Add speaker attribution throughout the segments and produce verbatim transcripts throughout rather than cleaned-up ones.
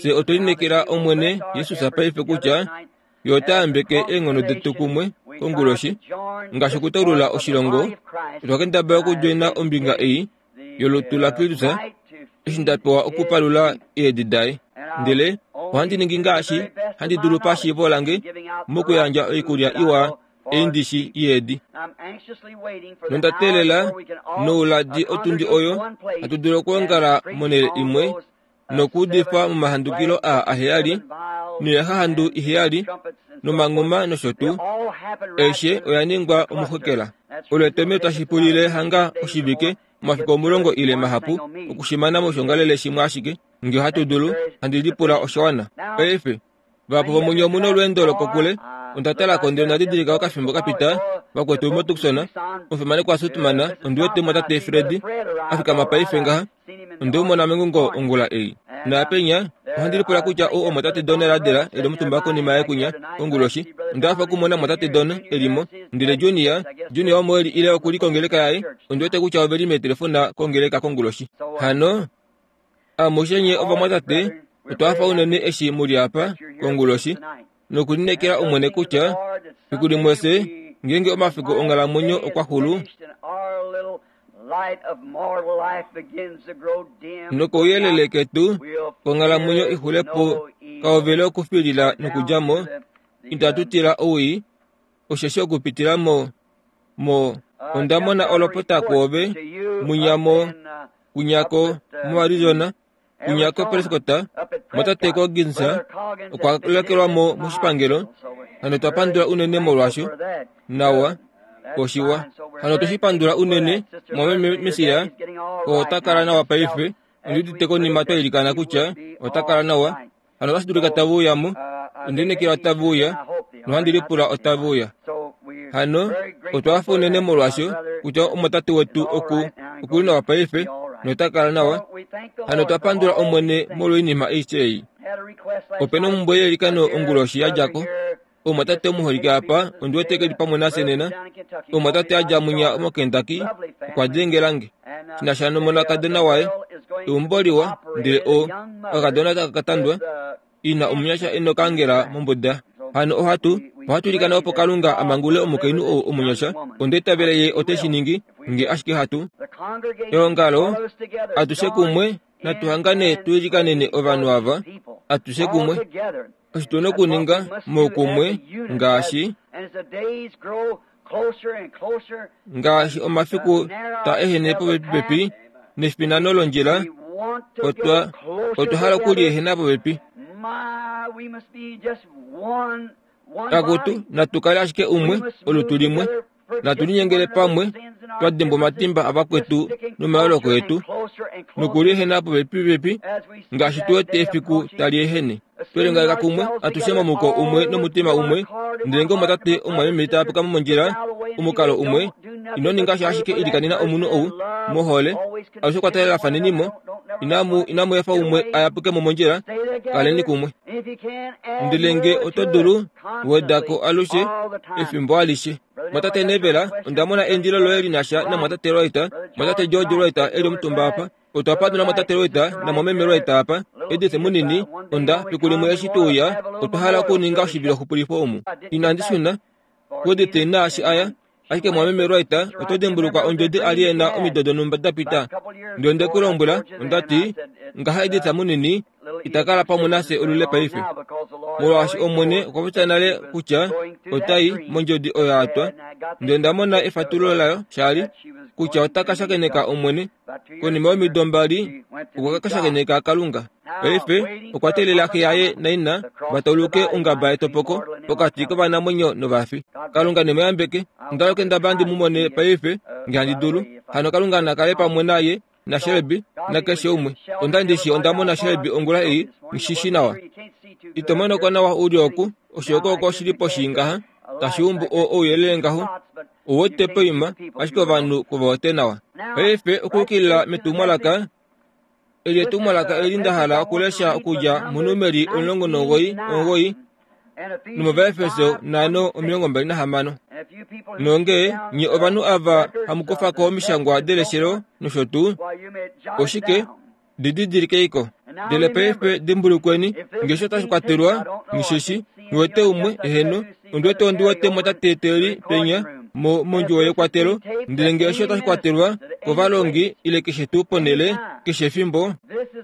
Speaker 1: se otoinekera omwene Yesu sapa ife kucha yota ambeke engono detukumwe konguloshi ngashikutarula oshilongo twakenda ba okujoina ombinga eyi yolutula kristusa ishindapewa okupalula edidai ndele wandi ningi ngashi handi dulupashi volange muku yanja oikulya iwa endishi yedi nondatelela nouladi otundi oyo atudula kuongala monele imwe nokudifa mumahandukilo a aheyali niyahahandu iheyali nomangoma noshotu eshe oyaningwa omuhokela uleteme utashipulile hanga oshivike mafiko mulongo ile mahapu okushimana moshongalele shimwe ashike ngyo hatudulu handilipula oshawana efe vapo vomunyo muno olwendo lokokule ondatala kondelo nadidilika okafimbo kapita vakwetu umotukusona umfimane kwasutumana ondiwete mwatate Fredi afika mapaife ngaha ondiumona mengungo ongula eyi naapenya ohandilipula kutya o omwatate Dona eladela eli omutumbako nima yekunya onguloshi ondafa kumona mwatate Dona elimo ndile Junior Junior omo eli ile okuli kongeleka yaye ondiwete kutya oveli metelefona kongeleka konguloshi hano amushenye ova mwatate otwafa unene eshi muli apa konguloshi nokulinekela omwene kutya pikuli mwese ngenge omafiko ongalamunyo okwahulu nokouyelele ketu kongalamunyo ihulepo kaovele okufilila nokujamo intatutila owi osheshe okupitila mo mo ondamona olopota kuove munyamo kunyako mu Arizona kunyako Prescott mwatateko Ginsa okwalekelwamo mushipangelo hano twapandula unene molwasho nawa oshiwa hano tushipandula unene mwame Mesiya otakala nawa paife ndititeko nima twayilikana kutya otakala nawa hano twashidulika tavuyamu ndinekela tavuya nohandilipula otavuya hano otwafa unene molwasho kutya omwatate wetu oku okuli nawa paife notakala nawa hano twapandula omwene molwinima icheyi opena omumbweyelikano onguloshi yajako omwatate omuholike apa ondiwetekeli pamwe nasenena omwatate aja munya omo Kentucky okwadzengelange shinashano mona kadona waye iumboliwa ndile o akadona takakatandwa ina omunyasha eno kangela momboda hano ohatu ohatulikana opo Kalunga amangule omukainu o omunyasha ondetavele ye oteshiningi nge ashike hatu eongalo atuse kumwe natuhangane tuilikanene ovanu ava atuse kumwe oshitone kuninga mokumwe ngashi ngashi omafiku ta ehene popepi nefipinano lonjela otwa otwahala kuli ehena popepi akutu natukale ashike umwe olutulimwe natulinyengele pamwe twademba matimba avakwetu nomayoloko etu nukuli ehena popepi pepi ngashi tuwete efiku tali ehene twelengaleka kumwe atushema muko umwe nomutima umwe ndilenga omwatate omwamemeli tapukamo monjila omukalo umwe inoninga shashike ilikanina omunu owu mohole alushe kwatalela fanenimo inamu inamu yafa umwe ayapukemo monjila kaleni kumwe ndilenge otodulu wedako alushe efimbo alishe mwatate Nevela ondamona endilo loeli nasha na mwatate Loita mwatate George Loita eli omutumba apa otwapatu na mwatate Loita na mwameme Loita apa edise munini onda pikulimwe eshituya otwahala kuninga oshivilo hupulifomu inandishuna wedite nashi aya ashike mwameme Loita otodembuluka onjode aliena omidodo numbada pita ndionde kulombula ondati ngaha edisa munini itakala pamwe nase olule paife molwashi omwene okwaputanale kutya otayi monjodi oyo atwa ndendamona efatulo layo shali kutya otakashakeneka omwene konima omidombali okwakashakeneka Kalunga paife okwatelela keyaye naina batoluke ungaba etopoko pokati kovanamwenyo novafi Kalunga nemuyambeke ndaloke ndabandi mumone paife ngihandidulu hano Kalunga nakale pamwe naye na Shelby na keshe umwe ondandishi ondamona Shelby ongula eyi nshishi nawa itomano kwa nawa uli oku oshoko oko shilipo shingaha tashiumbu o oyelele ngaho owote poima ashiko vanhu kuvote nawa paife okukila metumwalaka eli etumwalaka elindahala okulesha okuja munumeri omulongo nogoyi ongoyi nomuvaefeso nano omilongo mbali na hamano nonge nye ovanu ava hamukofako omishangwa deleshelo noshotu oshike dididilikeiko dele paife dimbulukweni ngesho tashikwatelwa nishishi Nwote umwe eheno ndwete ondiwote mota teteri penya mo monjo yekwatero ndenge eshota kwaterwa kovalongi ile kishetu ponele kishefimbo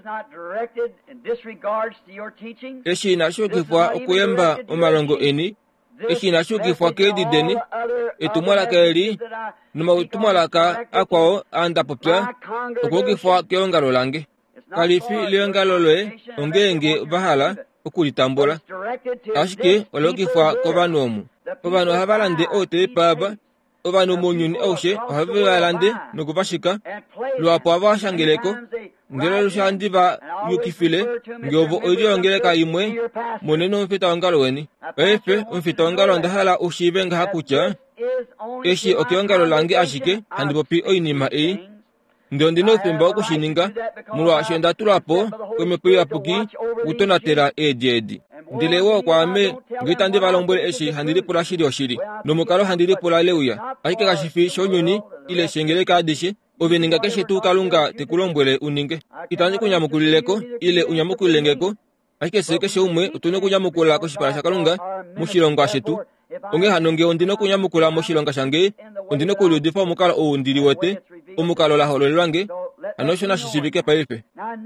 Speaker 1: eshi nasho kifwa okuyemba omalongo eni eshi nasho kifwa kedideni etumwala kaeli numa utumwala ka akwao anda popya okukifwa keongalo lange kalifi liongalo loe ongenge bahala okulitambula ashike olokifwa kobanomu obano habalande ote paba obano munyuni oshe habalande nokubashika lwapo abashangeleko ngelo lushandiba yukifile ngobo oyongeleka imwe moneno mfita ongalo weni efe mfita ongalo ndahala ushibenga hakucha eshi okiongalo lange ashike handipopi oinima e ndo ndino femba okushininga mulwa shenda tulapo kwemepuya puki utonatera ejedi ndilewo kwame ngita ndibalombole eshi handiri pula shiri oshiri nomukalo handiri pula leuya ahike kashifi shonyuni ile shengeleka adishi oveninga keshe tu kalunga tekulombwele uninge itanje kunyamukulileko ile unyamukulengeko ahike seke shomwe utune kunyamukula ko shipala shakalunga mushilongo ashetu onge hanonge ondino kunyamukula mushilongo shange ondino kuludifo mukalo o ndiri wote omukalo la holo lwange anoshona shishibike paife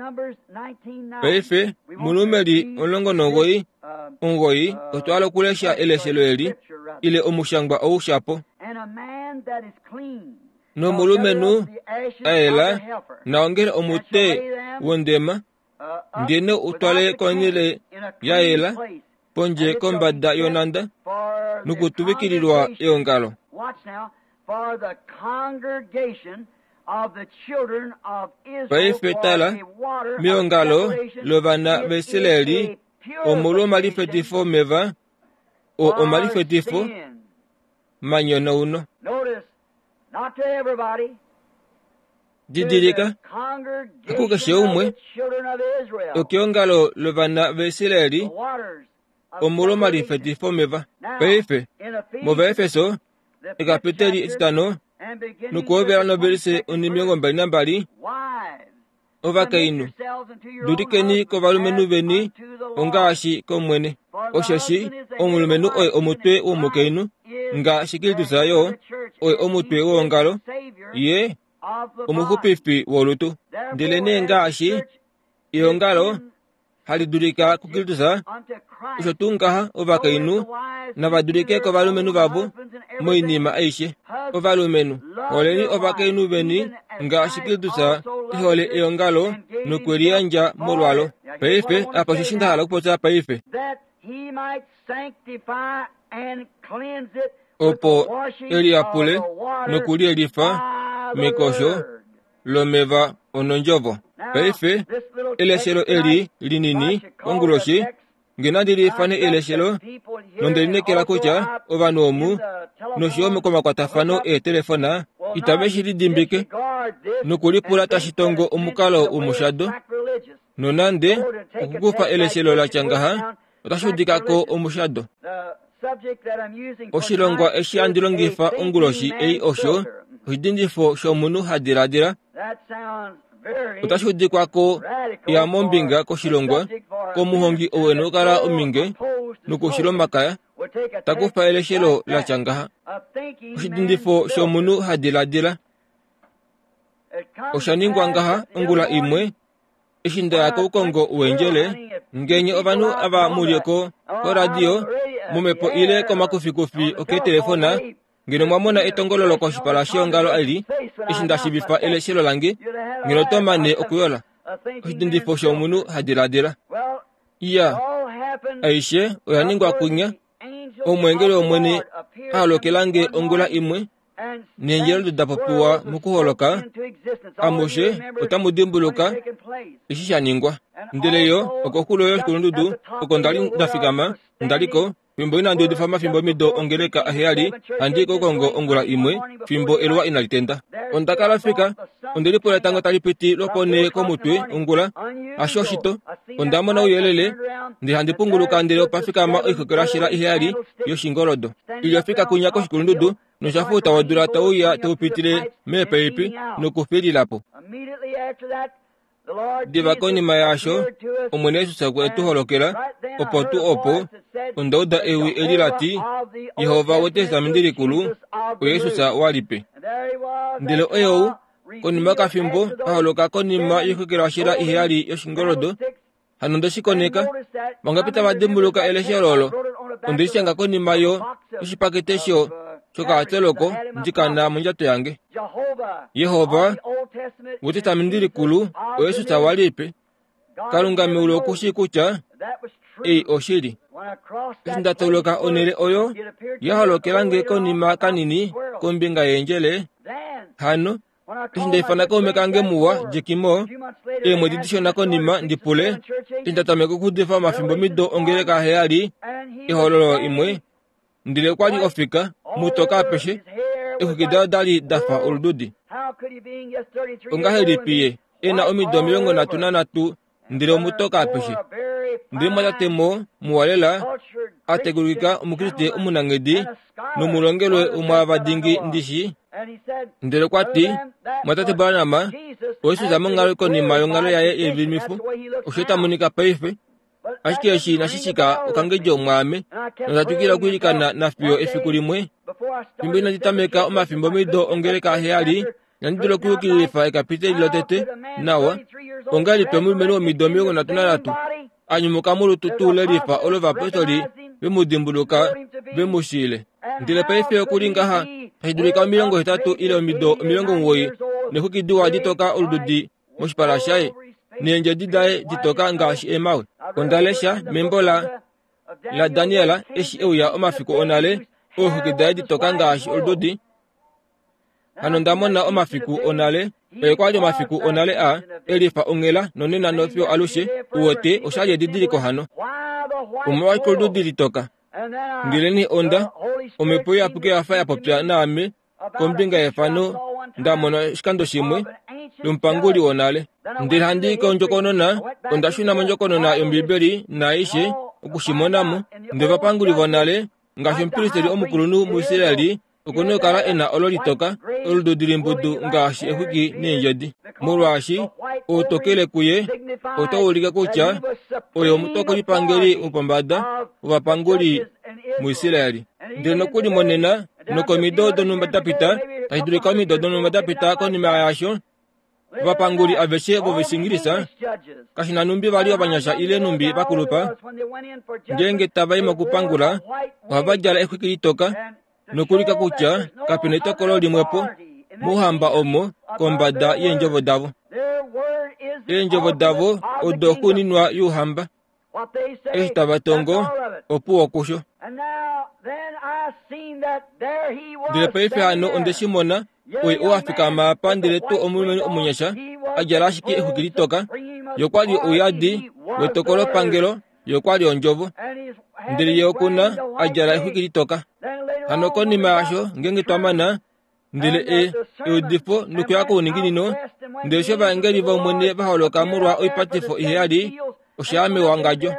Speaker 1: paife munumeri olongo nogoi ongoi otwalo kulesha eleshelo eli ile omushangwa oushapo no mulumenu aela naongele omute wondema ndene utwale konile yaela ponje kombada yonanda nukutubikililwa eongalo paife tala miongalo lovana veseleri omulu malifetifo meva o omalifetifo manyono uno didirika akukeshe umwe okiongalo lovana veseleri omulu malifetifo meva paife mova efeso ekapiteli etitano nukuovera noberise unimiongo mbali na mbali ovakainu dudikeni kovalumenu veni ongashi komwene oshashi omulumenu oye omutwe womukeinu nga shikilitusayo oye omutwe wongalo ye omuhupifi wolutu ndelene ngashi iongalo halidulika kukilitusa ishotungaha ovakainu navadulike kovalumenu vavo moinima aishe ovalumenu oleni ovakainu veni nga shikilitusa ihole eongalo nukwelianja molwalo paife apa shishindahala kupota paife opo eliapule nukuli elifa mikosho lomeva ononjovo paife eleshelo eli linini onguloshi ngenandilifane eleshelo nondelinekela kucha ovanomu noshome komakwatafano etelefona itabe shilidimbike nukulipula tashitongo omukalo umushado nonande okukufa eleshelo la changaha otashudikako omushado oshilongwa eshiandilongifa onguloshi ei osho oshidindifo shomunu hadiradira otashudikwako ya mombinga koshilongwa komuhongi owenu kala ominge nukushilomakaya takufa eleshelo la changaha oshidindifo shomunu hadiradira oshaningwa ngaha ongula imwe eshindayako ukongo uwenjele ngenye ovanu ava mulieko ko radio mumepo ile komakufikufi oketelefona ngeno mwamona etongololo koshipala shiongalo ali eshindashibifa eleshelo lange ngeno tomane okuyola oshidindifo shomunu hadiradira iya aishe oyaningwa kunya omwengele omwene halokelange ongula imwe nenjelo dudapopuwa mukuholoka amushe otamudimbuluka ishishaningwa ndeleyo okokuloyo shikulundudu okondali ndafikama ndaliko fimbo inandi odifama fimbo mido ongeleka aheyali andiko kongo ongula imwe fimbo elwa inalitenda ondakala fika ondelipo letango talipiti lopone komutwe ongula ashoshito ondamona uyelele ndi handipunguluka ndele opafikama oikokelashila iheyali yoshingolodo iliyofika kunyako shikulundudu noshafuta wadula tauya taupitile mepeipi nokufililapo diva konima yasho omwene Yesu sakwe tuholokela opo tu opo ondauda ewi elilati Yehova wotestamenti likulu oyesu sa walipe ndilo eyo konima kafimbo aholoka konima yihukila washila iheyali yoshingolodo hano ndoshikoneka mangapita badembuluka eleshelolo ondishanga konima yo yoshipakete sho shokateloko njikana munjato yange Yehova wotestamenti likulu oyesu sa walipe kalungame ulo kushi kucha ei oshili esindatoloka onele oyo yaholokelange konima kanini kombinga yenjele hano esindaifana komekange muwa jekimo emwe didishona konima ndipule esindatameka kudifa mafimbo mido ongele kaheyali ihololo imwe ndile kwali ofika mutoka apeshe ehukida dali dafa olududi ongahelipiye ena omido milongo natu na natu ndile omutoka apeshe ndile mwatatemo muwalela ategulika omukristo omunangedi nomulongelwe omwabadingi ndishi ndile kwati mwatate Branham oyesu zamo ngalo konima yongalo yaye yevimifu oshetamunika paife ashike eshi nashishika okangejo omwame notatukila kwilikana nafiyo efiku limwe pimbo inaditameka omafimbo mido ongele kaheyali nandilo kuyukilifa ekapite lilotete nawa ongalipe mulumeni omido milongo natu na natu anyumuka mulutu tulelifa olova-apostoli bemudimbuluka bemushile ndile paife okulingaha tahidulika omilongo hetatu ile omido omilongo muwoyi nehukiduwa ditoka olududi moshipala shaye nienje didaye ditoka ngaashi emawe ondalesha membola la Daniela eshi euya omafiku onale ohukidaye ditoka ngaashi olududi hano ndamona omafiku onale ekwali omafiku onale a elifa ongela nonena nofyo alushe uwote oshalye didiliko hano umawaki olududi litoka ngileni onda omepo yapuke yafa yapopya naame kombinga yefano ndamona shikando shimwe lumpanguli onale ndilhandika onjokonona ondashuna monjokonona yombibeli naishe okushimonamo ndevapanguli vonale ngaashi omupilisteli omukulunu mu Isiraeli okuno kala ena ololitoka olududi mbudu ngaashi ehuki nenjedi mulwashi otokele kuye otowulike kutya oyo omutokoli pangeli upombada ubapanguli mu Isiraeli ndile nokuli monena nokomidodo numbadapita tahidulika omidodo numbadapita konima yasho bapanguli abeshe bobeshingilisa kashina numbi bali abanyasha ile numbi bakulupa ngenge tabaima kupangula wabajala ehuki litoka nokulika kutya kapena itokolo limwepo muhamba omo kombada yenjovo davo yenjovo davo odokuninwa yuhamba ehitabatongo opuwo kusho ndile paife hano ondeshimona oye oafika mapa ndile tu omulumeni omunyasha ajala ashike ehuki litoka yokwali uyadi wetokolo pangelo yokwali onjovo ndile ye okuna ajala ehuki litoka hano konima yasho ngenge twamana ndile e eudifo nukuyako uninginino ndile sho baengeli bomwene baholoka mulwa oipatifo iheyali oshame wangajo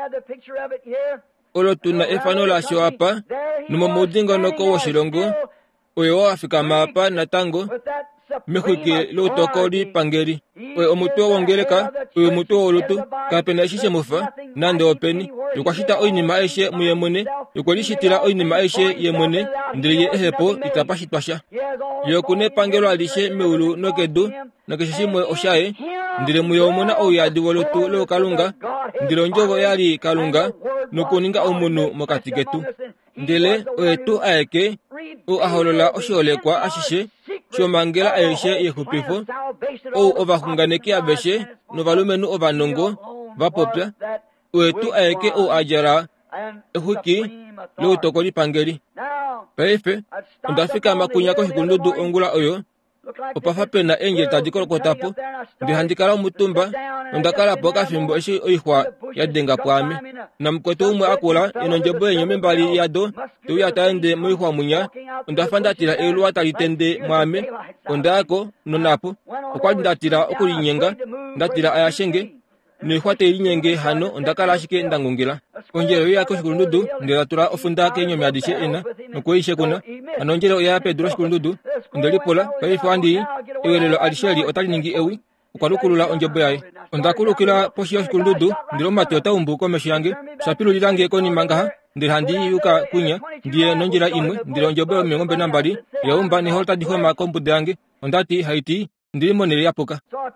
Speaker 1: olo tuna efano lasho apa numo mudingo noko woshilongo oyo oafika mapa natango mehuki lutokoli pangeli oyo omutu wongeleka oyo omutu wolutu kapena eshishe mufa nande openi yokwashita oinima aishe muyemwene yokwelishitila oinima aishe yemwene ndile ye ehepo itapashitwasha yokune pangelo alishe meulu nokedu nokeshishimwe oshaye ndile muyo omuna ouyadi wolutu lokalunga ndile onjovo yali kalunga nokuninga omunu mokati ketu ndile oyetu aeke o aholola oshiolekwa ashishe shomangela aishe yehupifo ou ovahunganeki abeshe novalumenu ovanongo vapopya oyetu aeke ou ajara ehuki loutokoli pangeli paife ondafika makunya kohikulundudu ongula oyo opafa pena enje tadikolokotapo ndihandikala omutumba ondakalapo kafimbo eshi oihwa yadenga pwame namukwetu umwe akula enonjebo enyo membali yado tuyataende muihwa munya ondafa ndatila eluwa talitende mwame ondako nonapo okwali ndatila okulinyenga ndatila ayashenge noihwa telinyenge hano ondakala ashike ndangungila onjelo yako shikulundudu ndilatula ofunda kenyo myadishe ena nokuishe kuna anonjelo ya Pedro shikulundudu ndelipola paifu andi ewelelo alisheli otaliningi ewi ukwalukulula onjobo yaye ondakulukila poshi yoshikulundudu ndilo matota umbuko meshi yange sapilulila konima ngaha ndili handi yuka kwinya ndiye nonjila imwe ndilo onjobo yomilongo mbali nambali yaumba niho tadihoma kombude yange ondati haiti ndili monele yapuka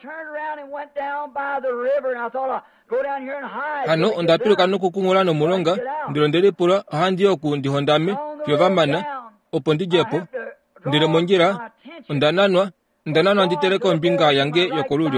Speaker 1: hano ondapiluka nokukungula nomulonga ndilo ndelipula ahandi oku ndihondame fyovamana opo ndijepo ndilo monjila ondananwa ndananwa nditeleka ombinga yange yokolulyo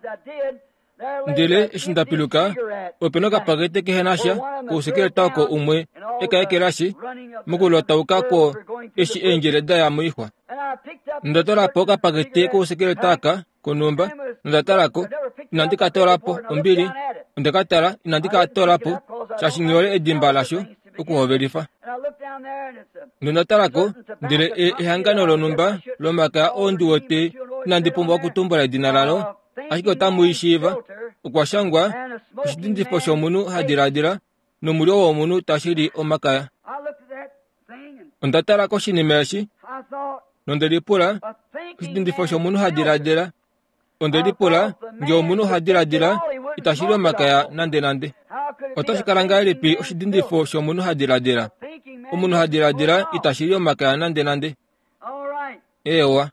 Speaker 1: ndile eshindapiluka openo kapakete kehenasha kuusekeleta oko umwe ekaekelashi mukulotawukako eshi enjeleda ya muihwa ndatolapo kapakete kuusekeleta aka konumba ndatalako inandikatolapo ombili ndakatala inandikatolapo shashinyole edimba lasho okuhovelifa nondatalako ndile ehangano lonumba lomaka ondiwote inandipumbwa okutumbula edina lalo ashike otamuishiva okwashangwa oshidindifo shomunu hadiladila nomulyo womunu tashili omakaya ondatalako shinima eshi nondelipula oshidindifo shomunu hadiladila ondelipula nge omunu hadiladila itashili omakaya nande nande otashikala ngaa lipi oshidindifo shomunu hadiladila omunu hadiladila itashili omakaya nande nande ewa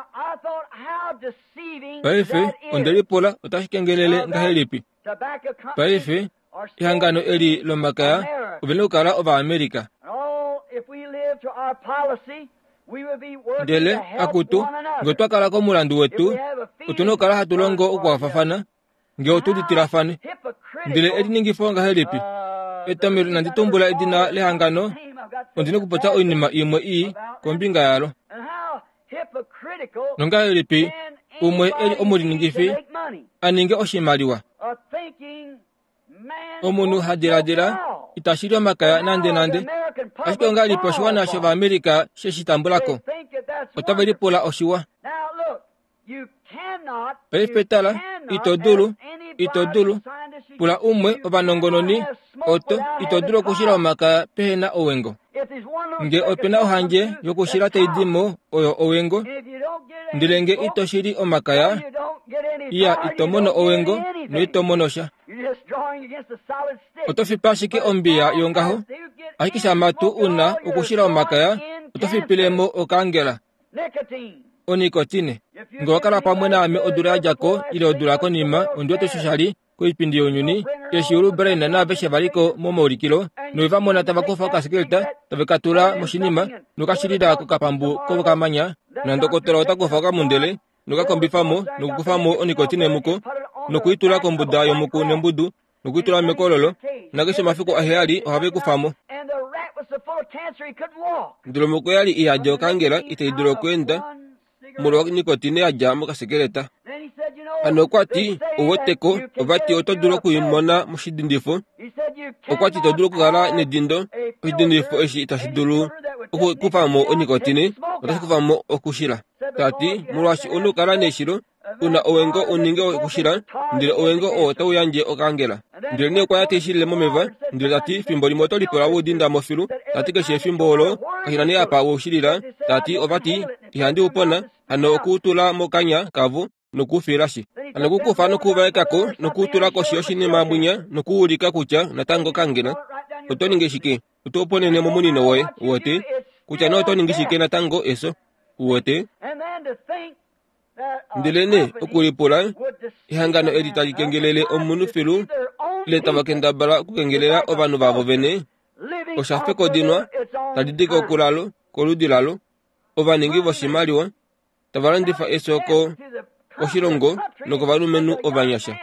Speaker 1: paife ondelipula otashikengele ngahe lipi paife ihangano eli lomakaya ovene kukala ova Amerika ndele akutu nge twakalako mulandu wetu otuna okukala hatulongo okwafafana nge otuditilafane ndele ediningifo ngahe lipi etamelo nanditumbula edina lehangano ondina okupota oinima imwe iyi kombinga yalo nongahe lipi umwe eli omuliningifi aninge oshimaliwa omunu hadiladila itashili omakaya nande nande ashike onga lipo oshiwana shova Amerika sheshitambulako otavelipula oshiwa paife tala itodulu itodulu pula umwe ovanongononi oto itodulu okushila omakaya pehena owengo nge opena ohanje yokushila teidimo oyo owengo ndilenge itoshili omakaya iya itomono owengo no itomonosha otofipa ashike ombiya yongaho ashike shamatu una okushila omakaya otofipilemo okangela onikotine nge wakala pamwe name odula yajako ile odula konima ondiwete shoshali koipindi yonyuni eshiulu brenda nave shevaliko momaulikilo noivamona tavakufa okasekeleta tavekatula moshinima nokashilila kokapambu kokamanya nandokotola otakufa okamundele nokakombifamo nokukufamo onikotine muko nokuitula kombuda yomuku nembudu nokuitula mekololo nakesho mafiko aheyali ohavekufamo ndilo muku yali ihaja okangela itaidula okwenda mulwa nikotine yaja mokasekeleta ano okwati owoteko ovati otodula okuyimona moshidindifo okwati todula okukala nedindo oshidindifo eshi itashidulu okukufamo onikotine otashikufamo okushila tati mulwashi una ukala neshilo una owengo uninge okushila ndile owengo o otawuyanje okangela ndile ne kwaya teshilile momeva ndile tati fimbo limwe otolipola wudinda mofilu tati keshe fimbo olo kahila ne apa wushilila tati ovati ihandi upona ano okutula mokanya kavu nokufilashi ano kukufa nokuvaekako nokutula koshi yoshinima mwinya nokuwulika kutya natango kangela otoninge shike otoponene momunino woye uwote kutya no otoninge shike natango eso uwote ndilene okulipula ihangano eli talikengelele omunu filu leta vakendabala kukengelela ovanu vavo vene oshafe kodinwa talidika okulalo koludilalo ovaningi voshimaliwa tavalandifa esoko oshilongo nokovalumenu ovanyasha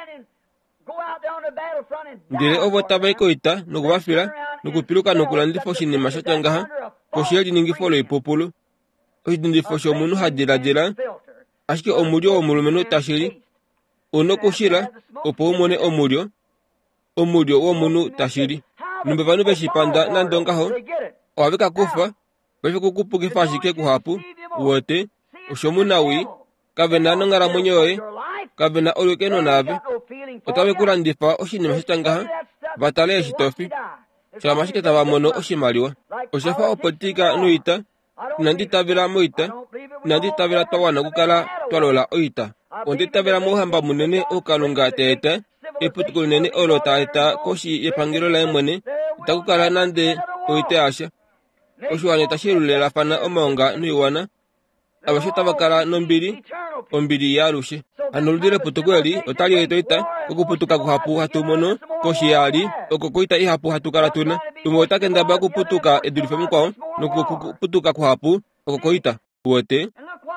Speaker 1: ndile ovo tavaikoita nokuvafila nokupiluka nokulandifa oshinima shatyangaha poshiye liningifo loipupulu oshidindifo shomunu hadiladila ashike omulyo womulumenu tashili una okushila opo umone omulyo omulyo womunu tashili numbe vanu veshipanda nando ngaho ohavekakufa vavekukupukifa ashike kuhapu uwote oshomunawi kavena nongalamwenyo yoye kavena olukeno nave otavekulandifa oshinima shatyangaha vatale eshitofi shamashike tavamono oshimaliwa oshafa opolitika noita inanditavila moita inanditavila twawana okukala twalola oita onde tabela mohamba munene okalunga tete eputuko nene olota eta koshi yepangelo la mwene takukala nande oite asha oshuane tashirulela fana omonga nuiwana abashota bakala nombiri ombiri yalushe anoludire putukweli otali etoita okuputuka kuhapu hatumono koshi yali okokoita ihapu hatukala tuna tumota kenda baku putuka edulife mkwao nokuputuka kuhapu okokoita uote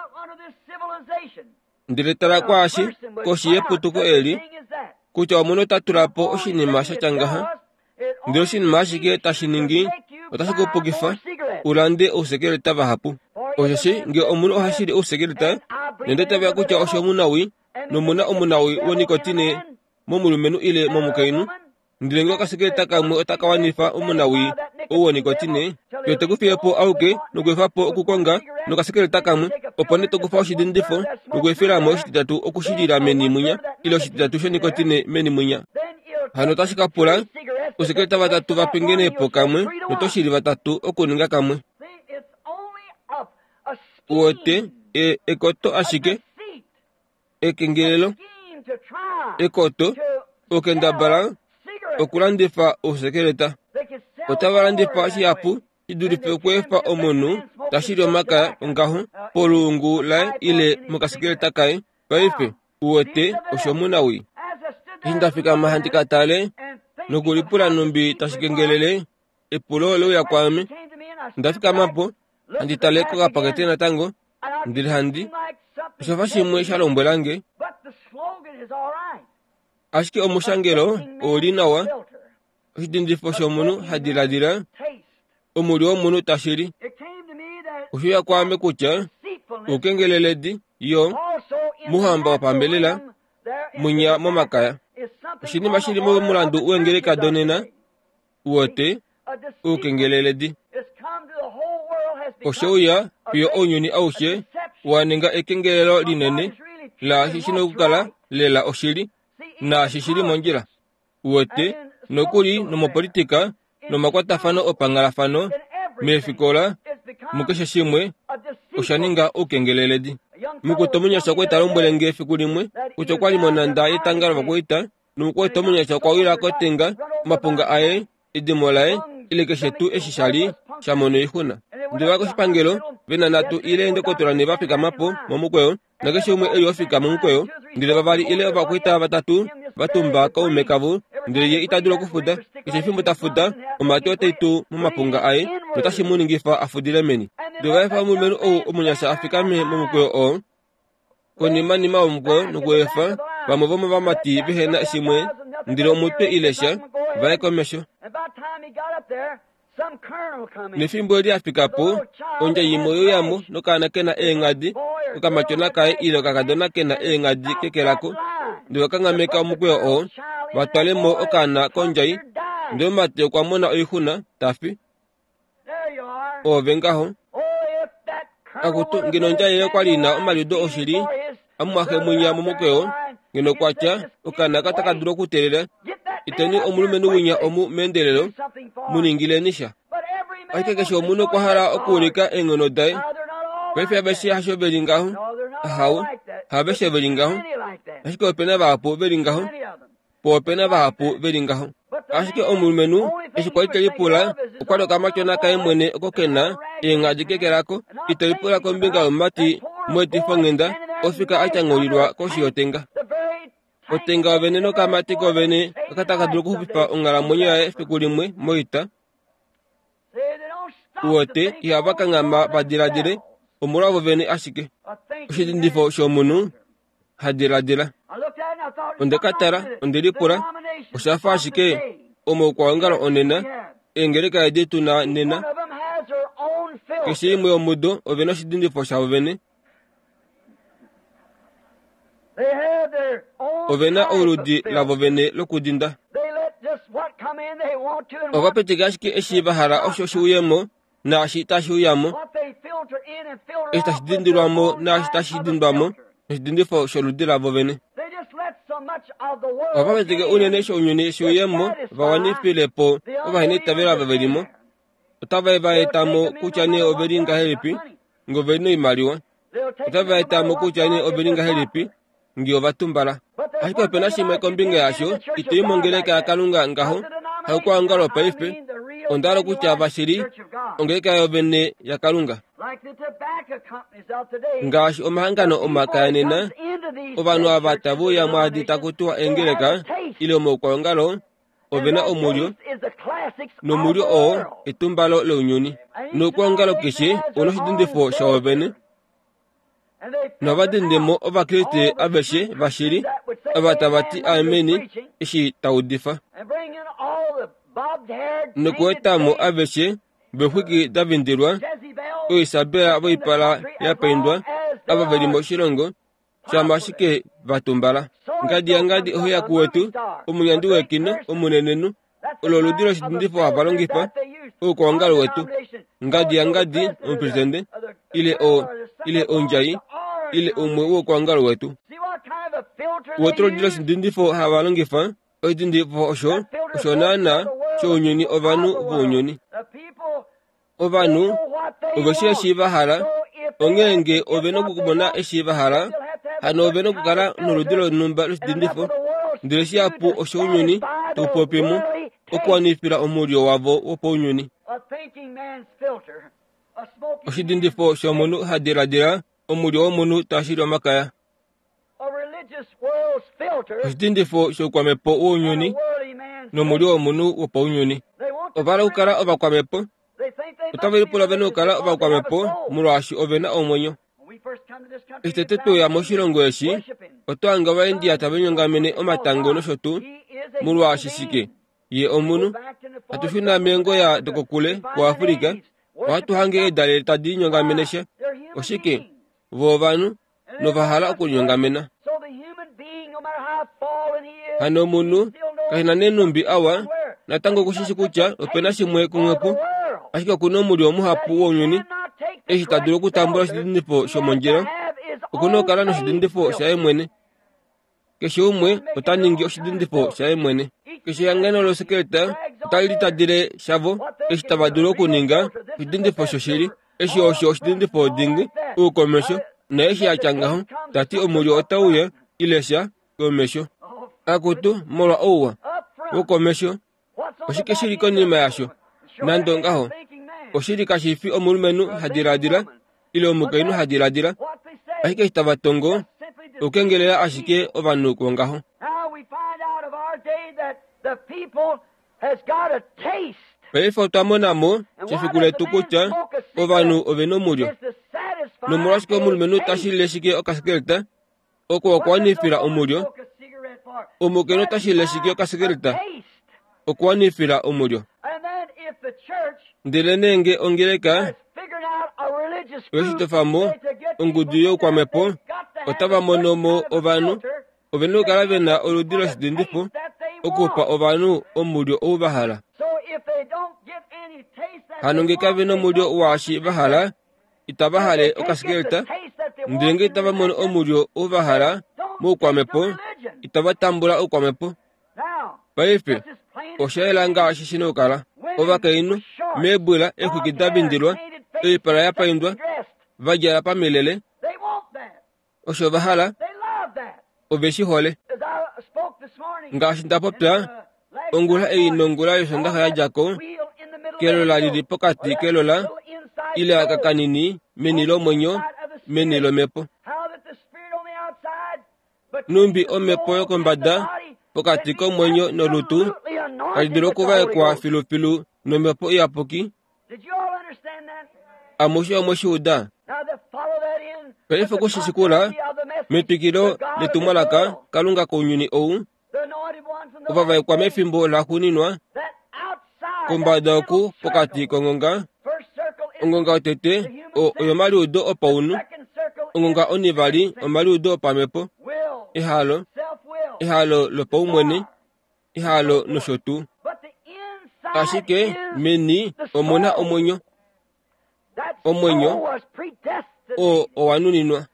Speaker 1: ndiletala kwashi koshi yeputuko eli kucha omuno tatulapo oshinima shachangaha ndi oshinima ashike tashiningi otashikupukifa ulande usekeleta bahapu oshoshi nge omuno ohashili usekeleta nende tabea kucha osho omunawi nomuna omunawi wonikotine momulumenu ile momukainu ndilengo kasekeleta kamwe otakawanifa omunawi owonikotine yotekufiepo auke nokwefapo okukonga nokasekeleta kamwe opo netokufa oshidindifo nokwefilamo oshititatu okushilila meni munya ile oshititatu shonikotine meni munya hano tashikapula usekeleta batatu bapengenepo kamwe notoshili batatu okuninga kamwe uote e ekoto ashike ekengelelo ekoto okendabala okulandifa usekeleta otabalandifa shihapu shidulife kwefa omunu tashili omaka ngaho polungu la ile mukasekeleta kae paife uote oshomunawi hindafika mahandikatale nokulipula numbi tashikengelele epulo leo ya kwame ndafika mapo anditaleko kapakete na tango ndili handi shofa shimwe shalombwelange ashike omushangelo olinawa oshidindifo shomunu hadiladila omuli omunu tashili oshuya kwame kucha ukengeleledi yo muhamba wapambelela munya momakaya oshinima shilimo mulandu uengeleka donena uote ukengeleledi oshouya piyo onyuni aushe wanenga ekengelelo linene la shishinokukala lela oshili na shishili monjila uote nokuli nomopolitika nomakwatafano opangalafano mefikola mukeshe shimwe oshaninga ukengeleledi mukutomunyasha kweta lombwelenge efiku limwe kucho kwali monanda yetangalo bakwita numukwetomunyasha kwawila kotenga mapunga aye idimolae ilekeshetu eshishali shamono ihuna ndibako shipangelo venanatu ile ende kotola ne bafika mapo momukweo nakeshe umwe eyo ofika momukweo ndile babali ile bakwita batatu batumba kaumekavu ndile ye itadulo kufuda ishifimbo tafuda omati oteitu mumapunga aye notashimuningifa afudile meni ndibaefa mumenu o omunyasha afikame momukweo o konima nima omukweo nokwefa bamovomo bamati bihena eshimwe ndile omutwe ilesha vaekomesho nefimbo eli afikapo onja yimoyo yamo nokana kena engadi okamachona kae ilo kakadona kena engadi kekelako ndiwakangameka omukweo o batwalemo okana konjai ndio mate kwamona oihuna tafi ovengaho akutu ngino njaye kwalina omalido oshili amwahe munya momukweo ngino kwacha okana katakaduro kutelela iteni omulumenu winya omu mendelelo muningilenisha aikekesha omuno kwahara okulika engono dai pefe abeshi hasho belingaho hawo habeshe belingaho ashike opena bapo belingaho po opena bapo belingaho ashike omulumenu eshikwaitelipula ukwalo kamachona kae mwene okokena engadi kekelako itelipula kombinga omati mwetifo ngenda ofika achangolilwa koshiyotenga otenga ovene nokamati kovene okatakadulu kuhupipa ongala mwenye ya efiku limwe moita uote ihabakangama badiladile omulwa vovene ashike oshidindifo shomunu hadiladila ondekatala ondelipula oshafa ashike omokwawangala onena engeleka edituna nena keshi imwe omudo ovene oshidindifo sha ovene ovena oludi lavovene lokudinda ovapeteke ashike eshi bahala osho shiuyemo naashi tashiyuyamo eshitashidindilwamo naashi tashidindwamo eshidindifo sholudi lavovene ovapeteke unene shonyuni shiuyemo vawanifilepo ovahene tavela vavelimo otavaevaetamo kuchane ovelinga helipi ngovene imaliwa otavaetamo kuchane ovelinga helipi ngio batumbala ashiko pena shime kombinga yasho itiri mongeleka kalunga ngaho haukwa ngalo paife ondalo kucha bashiri ongeleka yobene ya kalunga ngashi omahangano omakayanena obanu abatabu ya mwadi takutua engeleka ile omokwangalo obena omulyo nomulyo o etumbalo leunyoni nokwangalo keshe ono shidindifo sha obene nabadindemo obakirite abeshe bashiri abatabati ameni ishi taudifa nokwetamo abeshe behwiki davindirwa o Isabela boipala yapendwa abavelimo shirongo shamashike batumbala ngadi ngadi oya kuwetu omunyandi wekino omunenenu ololudiro shidindifo abalongipa okwangalo wetu ngadi ngadi ompresidente ile o ile onjai ile umwe wo kwangalo wetu wotro dilo shidindifo abalongifa odindifo osho osho nana chonyoni obanu bonyoni obanu obeshe shibahala ongenge obeno kukubona eshibahala hano obeno kukala noludilo numba lushidindifo ndileshi apu oshonyoni tupopemu okwanifira omulyo wavo woponyoni oshidindifo shomunu hadiradira omulyo womunu tashirwa makaya oshidindifo shokwamepo wonyoni nomulyo womunu woponyoni obala kukala obakwamepo otabelipula beno kukala obakwamepo mulwashi obena omwenyo iteteto ya moshilongo eshi otwanga baindia tabenyongamene omatango noshotu mulwashi sike ye omunu atushuna mengo ya dokokule kwa Afrika watu hange edale tadi nyongamenesha oshike vovanu no bahala okunyongamena hano munu kahina nenumbi awa natango kushishi kucha opena shimwe kumwepo ashika kuno muri omuhapu wonyoni eshi taduro kutambula shidindifo shomonjera okuno kala no shidindifo shaye mwene keshe umwe otaningi oshidindifo shaye mwene keshe yangeno lo sekreta utalita dire shavo eshi tabaduro kuninga shidindifo shoshiri eshi osho oshidindifo dingi ukomesho na eshi achangaho tati omuri otauye ilesha komesho akutu mola owa ukomesho oshike shiriko nima yasho nandongaho oshiri kashifi omulumenu hadiradira ile omukainu hadiradira ashike tabatongo ukengelea ashike obanu kongaho Peifo tamonamo chifukule tukucha obanu obeno mulyo nomurashike omulumenu tashile shike okasikerita oko okwanifira omulyo omukeno tashile shike okasikerita okwanifira omulyo ndilenenge ongeleka weshitofamo ongudiyo kwamepo otaba monomo obanu obenu kala bena oludiro shidindifo okupa obanu omulyo obahala hanonge kabeno omulyo washi bahala itabahale okasikerita ndenge itaba mono omulyo obahala mo kwamepo itabatambula okwamepo paife oshaelanga shishino kala obakainu mebula ekwikidabindirwa eipala yapaindwa vajala pamelele osho bahala obeshihole ngashi ndapopya ongula einongula yosondaha yajako kelola lili pokati kelola ile akakanini menilo mwenyo menilo mepo numbi omepo yokombada pokati komwenyo nolutu kalidiro kubaye kwa filufilu nomepo iyapoki amoshi amoshi uda pelifo kushisikula mepikilo letumalaka kalunga konyuni ou ubabaye kwa mefimbo la kuninwa kombada oku pokati kongonga ongonga otete o oyomali udo opaunu ongonga onivali omali udo opamepo ihalo ihalo lopaumwene ihalo noshotu ashike meni omona omwenyo omwenyo o owanuninwa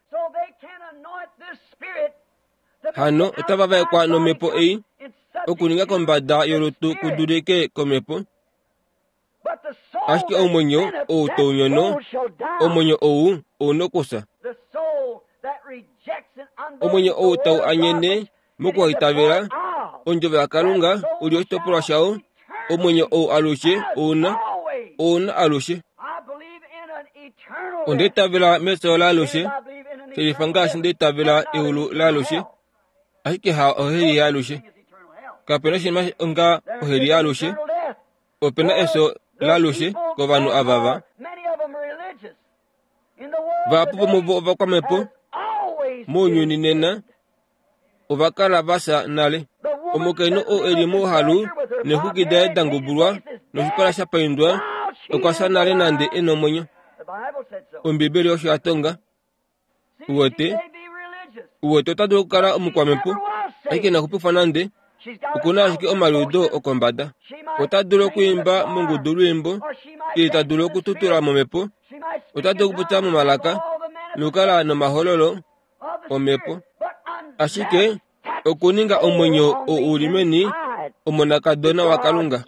Speaker 1: hano otababaye kwa nomepo ei okuninga kombada yolutu kudureke komepo ashike omwenyo outounyono omwenyo ou ounokusa omwenye outau anyene moko itavela onjove akalunga uli oshitopolwa shawo omwenye ou alushe una una alushe onde itavela meso lalushe selifa ngaashi nde itavela eulu lalushe ashike ha oheli yalushe kapena shima nga oheli yalushe opena eso lalushe ko vanhu avava vapo muvo ovakwamepo muuyuni nena ovakala vasa nale omukaino o eli muhalu nehukida edangubulwa noshipala shapaindwa okwasa nale nande enomwenyo ombibeli osho atonga uwote uwote otadulu okukala omukwamepo ashike nahupifa nande okuna ashike omaludo okombanda otadulu okuyimba mungudu lwimbo ili tadulu okututula momepo otadulu okuputa momalaka nukala nomahololo omepo ashike okuninga omwenyo oulimeni omonakadona wakalunga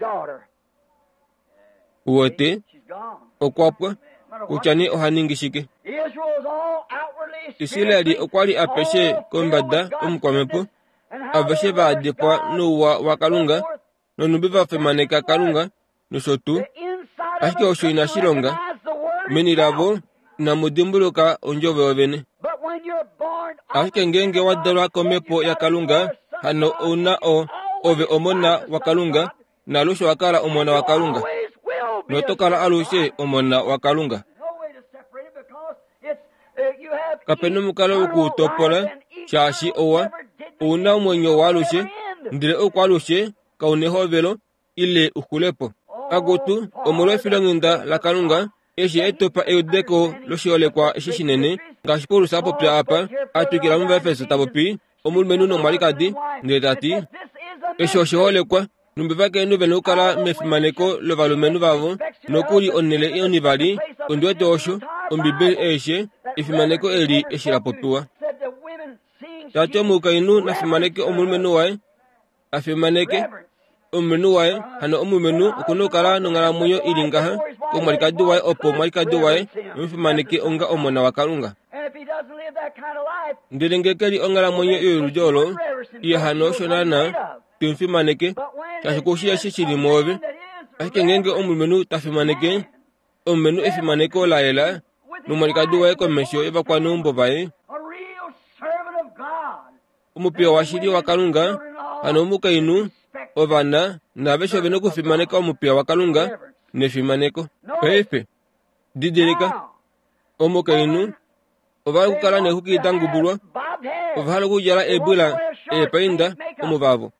Speaker 1: uwote okwapwa kutya ni ohaningi shike Isiraeli okwali apeshe kombanda omukwamepo aveshe vaadikwa nuwa wakalunga nonumbi vafemaneka kalunga noshotu ashike osho inashilonga meni lavo inamudimbuluka onjove ovene ashike ngenge wadalwa komepo ya kalunga hano una o ove omona wakalunga nalushe wakala omona wakalunga notokala alushe omona wakalunga kapena mukalo wokutopola shashi owa una omwenyo walushe ndile okwalushe kaunehovelo ile ukulepo agutu omolwa efilonginda la kalunga eshe etopa eudeko loshiolekwa eshishinene ngaashi Paulusa apopya apa atwikila mu Efeso tapopi omulumenu nomwalikadi ndele tati eshe oshiolekwa numbi vakenu vene ukala mefimaneko lovalumenu vavo nokuli onele onivali ondiwete osho ombibeli eshe ifimaneko eli eshilapopiwa tati omukainu nafimaneke omulumenu wae afimaneke omulumenu wae hano omulumenu okuna ukala nong'alamwenyo ili ngaha komwalikadi wae opo omwalikadi wae mufimaneke onga omona wakalunga ndele ngekeli ong'alamwenyo yoyuludyolo iye hano osho nana tumfimaneke shashi kushiya shishili move ashike ngenge omulumenu tafimaneke omulumenu efimaneke olayela nomwalikadi wae komesho evakwa numbo vae omupiwa washili wakalunga hano omukainu ovana navesho vene okufimaneka omupiwa wakalunga nefimaneko peife didilika omukainu ovala kukala nehukidangubulwa ovala kujala ebula epainda omuvavo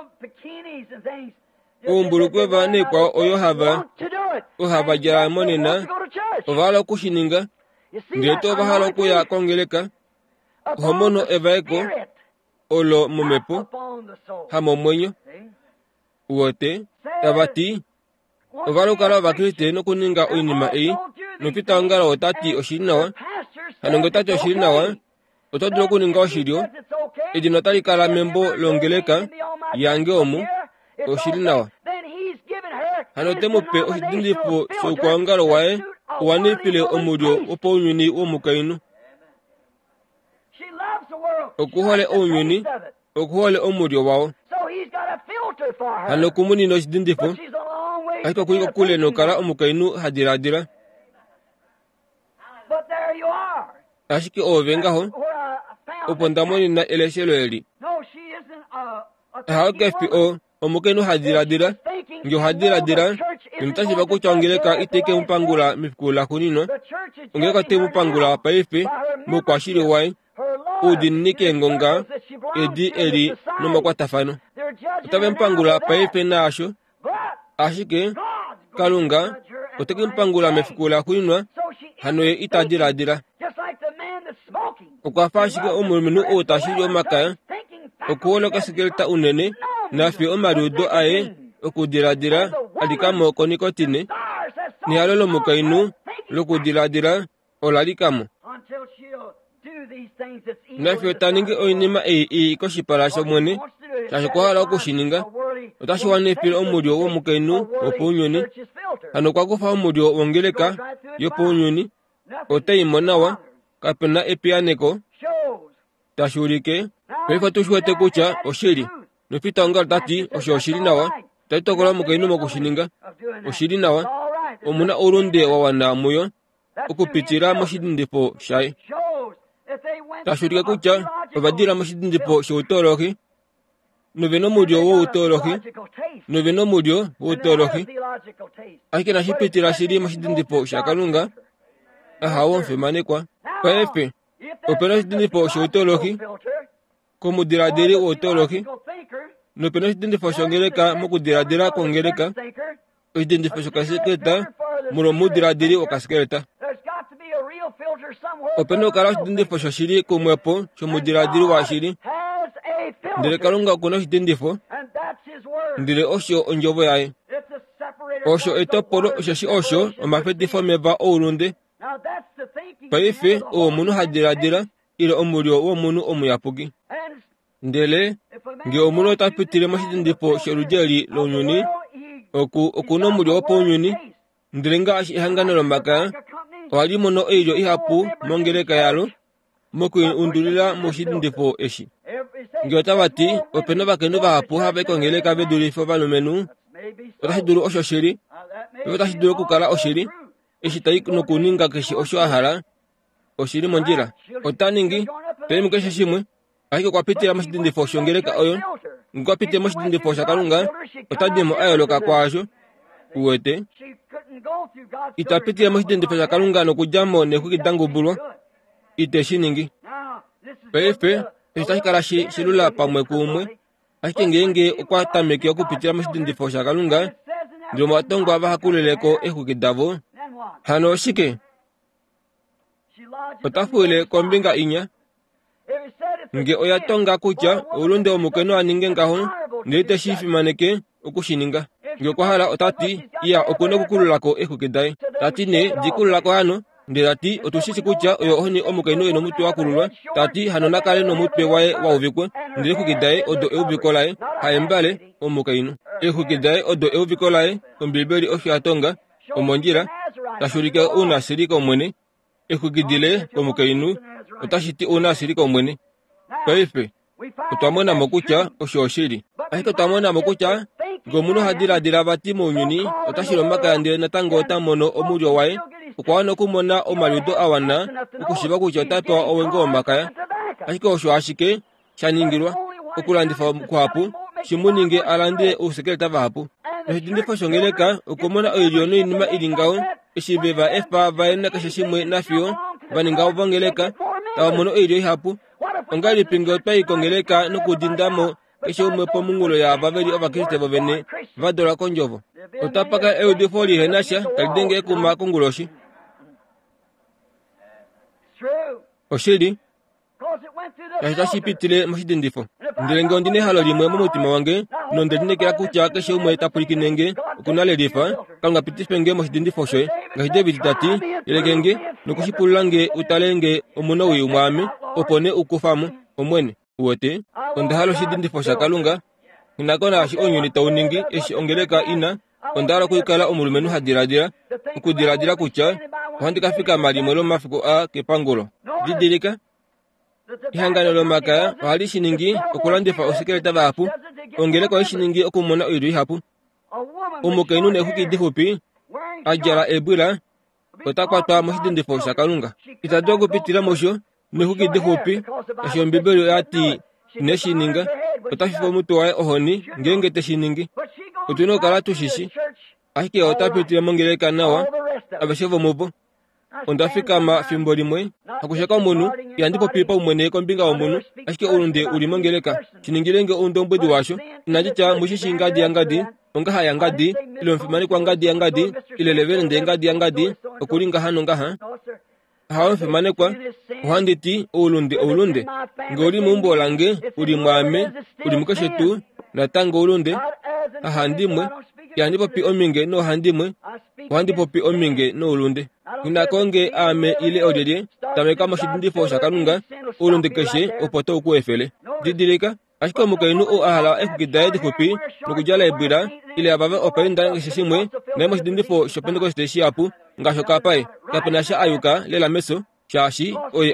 Speaker 1: umbulukwe vanekwao oyo hava ohava jala monena ovala okushininga ngete ovahala okuya kongeleka homono evaeko olo momepo hamo mwenyo uwote avati ovala ukala ovakriste nokuninga oinima eyi nopita ongala otati oshili nawa hano ngetati oshili nawa otodulu okuninga oshilyo idi notali kala membo longeleka yange omu oshili nawa hano temupe oshidindifo shokwa ongalo wae owanipile omulyo opounyuni womukainu okuhole ounyuni okuhole omulyo wawo hano kumunina oshidindifo ashike okuli kokule nokala omukainu hadiladila ashike ovengaho opo ndamonina eleshelo eli haokefi o omukainu hadiladila ngyo hadiladila nimtashiva kutya ongeleka iteke mupangula mifikula kunino ongeleka te mupangula paife mukwashili wae udinike ngonga edi eli nomakwatafano otave mpangula paife nasho ashike kalunga oteke mpangula mifikula kunino hano ye itadiladila okwafa ashike omulumenu otashili omakaya okuwola okasikeleta unene nafi omaludo aye okudiladila alikamo konikotine nihalolo mukainu lokudiladila olalikamo nafi otaningi oinima eyi iyi koshipala shomwene shashi kwahala okushininga otashiwanipile omulyo womukainu wopounyuni hano kwakufa omulyo wongeleka yopounyuni oteyimo nawa kapena epiyaneko tashurike pefa tushwete kucha oshiri nupita onga tati osho oshiri nawa taito kola mukainu mokushininga oshiri nawa omuna urunde wa wana muyo okupitira moshidindipo shai tashurike kucha obadira moshidindipo shotorohi noveno mudio wo utorohi noveno mudio wo utorohi ake na shipitira shiri moshidindipo shakalunga ahawo mfemane kwa paepe opera shidindipo shotorohi como diradiri otorohi no peno shidindipo shongereka mokudiradira kongereka shidindipo shokaseketa muromu diradiri okasekereta openo kala shidindipo shoshiri kumwepo shomudiradiri wa shiri ndire kalunga kuno shidindipo ndire osho onjobo yae osho etoporo oshoshi osho omafetifo meva ourunde paife o munu hadiradira ile omulio wo munu omuyapugi ndele nge omuno tapitire moshidindipo sholujeli lonyuni oku okuno mulio opo nyuni ndele ngashi ihanganelo maka wali mono ejo ihapu mongereka yalo moku undulila moshidindipo eshi nge otabati openo bakeno bahapu habe kongeleka bedulifo balumenu otashidulu osho shiri otashidulu kukala oshiri eshi tayi nokuninga keshi osho ahala oshiri monjira otaningi temu keshe shimwe ahiko kwapitira moshidindipo shongereka oyo ngwapitire moshidindipo shakalunga otadimo ayoloka kwajo uwete itapitira moshidindipo shakalunga nokujamo nekukidangubulwa iteshiningi pefe eshitashikala shilula pamwe kumwe ahike ngenge okwatameke okupitira moshidindipo shakalunga ndiomo atongo aba hakuleleko ehukidavo hano shike otafuile kombinga inya nge oyatonga kutya ulunde omukeno aninge ngaho ndete shifimaneke okushininga nge kwahala otati iya okuno kukululako ehukidai tati ne dikululako hano nde tati otushisi kutya oyo ohoni omukeno eno mutwe wakululwa tati hano nakale no mutwe wae wauvikwe ndele hukidai odo eubikolae haembale omukeno ehukidai odo eubikolae ombilbeli oshiatonga omonjira tashurike una sirika omwene ehukidile omukeno otashiti una sirika omwene paife otwamona mokucha osho oshiri ahike twamona mokucha ngomuno hadiradira bati muunyuni otashilomaka yandile natango otamono omulio wae okwawana okumona omaludo awana okushiba kutya otapewa owengo omakaya ahike osho ashike shaningilwa okulandifa kwahapu shimuninge alandile uusekeleta bahapu noshidindipo shongeleka okumona oilyo noinima ilingawo eshibeva efa vaena keshe shimwe nafyo vaningawo vongeleka tawamono oilyo ihapu onga lipinge otwayikongeleka nokudindamo keshe umwepo mungulo ya vaveli ovakristo vovene vadola konjovo otapaka eudifo lihenasha kalidenge ekuma konguloshi oshili yashitashipitile moshidindifo ndilenge ondine halo limwe mumutima wange nondelinekela kutya keshe umwe tapulikinenge okunalelifa kalunga pitifenge moshidindifo shoye ngahide vititati ilekenge nokushipululange utalenge omuno wi umwami opone ukufamo omwene uwote ondahalo shidindifo shakalunga nginakona ashi onyuni tauningi eshi ongeleka ina ondala kuikala omulumenu hadiradira ukudiradira kutya ohandikafika malimwe lomafiko a kepangulo didilika ihangano lomaka ohali shiningi okulandifa osikeleta bahapu ongeleka oishiningi okumona oilu ihapu omukenu nehukidihupi ajala ebwila otakwatwa moshidindifo shakalunga itatu okupitila mosho nehukidihupi esho mbibelo yati neshininga otafifa omutu wae ohoni ngenge teshiningi otuna okala tushishi ahike otapitile mongeleka nawa abeshevo mubo ondafikama fimbo limwe akushaka omunu yandipo pipa umwene kombinga omunu ahike ulunde uli mongeleka shiningilenge undombwedi washo inajicha mushishi ngadi ya ngadi onga haya ngadi ilo mfimani kwa ngadi ya ngadi ile levele nde ngadi ya ngadi okulinga hano ngaha hawa mfimane kwa uhanditi ulunde ulunde ngoli mumbo lange uli mwame uli mukashetu natango ulunde ahandimwe yandipo pi ominge no handimwe uhandipo pi ominge no ulunde nginakonge ame ile odede tameka moshidindifo shakalunga ulunde keshe opoto ukuefele didilika ashiko mukenu o ahala ekukidaye dihupi nukujala ebwira ile abave operinda ngeshisimwe na moshidindifo shopendeko steshi apu ngasho kapai kapenasha ayuka lela meso shashi oya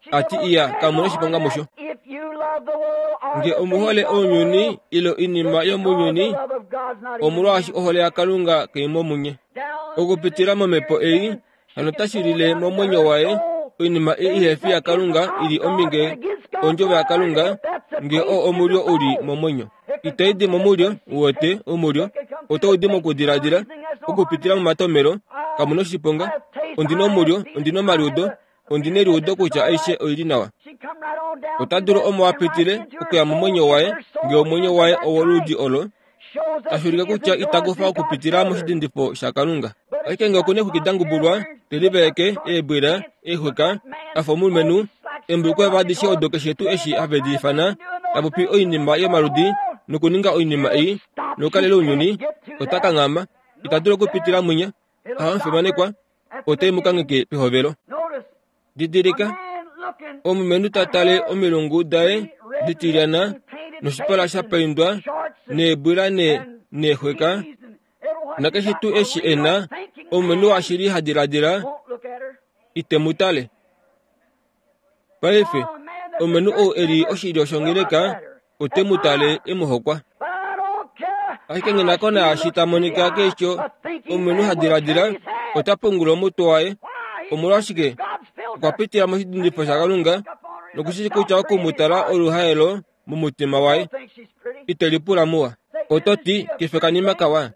Speaker 1: ati iya kamuno shiponga musho nge omuhole onyuni ilo inima yo munyuni omurashi ohole akalunga keimo munye okupitira momepo eyi hano tashirile momwenyo wae inima ihefi akalunga ili ominge onjobe akalunga nge o omulyo uli momwenyo itaidi momulyo wote omulyo otoudi mokudiradira okupitira momatomero kamuno shiponga ondino omulyo ondino maludo ondine liudo kutya aishe oyili nawa otadulu omo wapitile okuya momwenyo wae nge omwenyo wae owoludi olo tashulika kutya itakufa okupitira moshidindifo shakalunga aike nge okune kukidangubulwa telibeke ebwira ehweka afomulumenu embuluko evadishe odoke shetu eshi avedifana abupi oinima yomaludi nukuninga oinima iyi nukalele unyuni otakangama itadulu okupitira munya ahamfemanekwa oteimukange pihovelo didirika omumenu tatale omilungu dae ditiliana noshipala shapaindwa nebwira ne nehweka nakeshitu eshi ena omumenu ashiri hadiradira itemutale paife omumenu o eri oshili oshongileka otemutale emuhokwa aike nakona ashitamonika kesho omumenu hadiradira otapungula omutu wae omulwashike okwapitila moshidindifo shakalunga nokushi kutya okumutala oluhayelo mumutima wae itelipula muwa ototi kifekanima kawa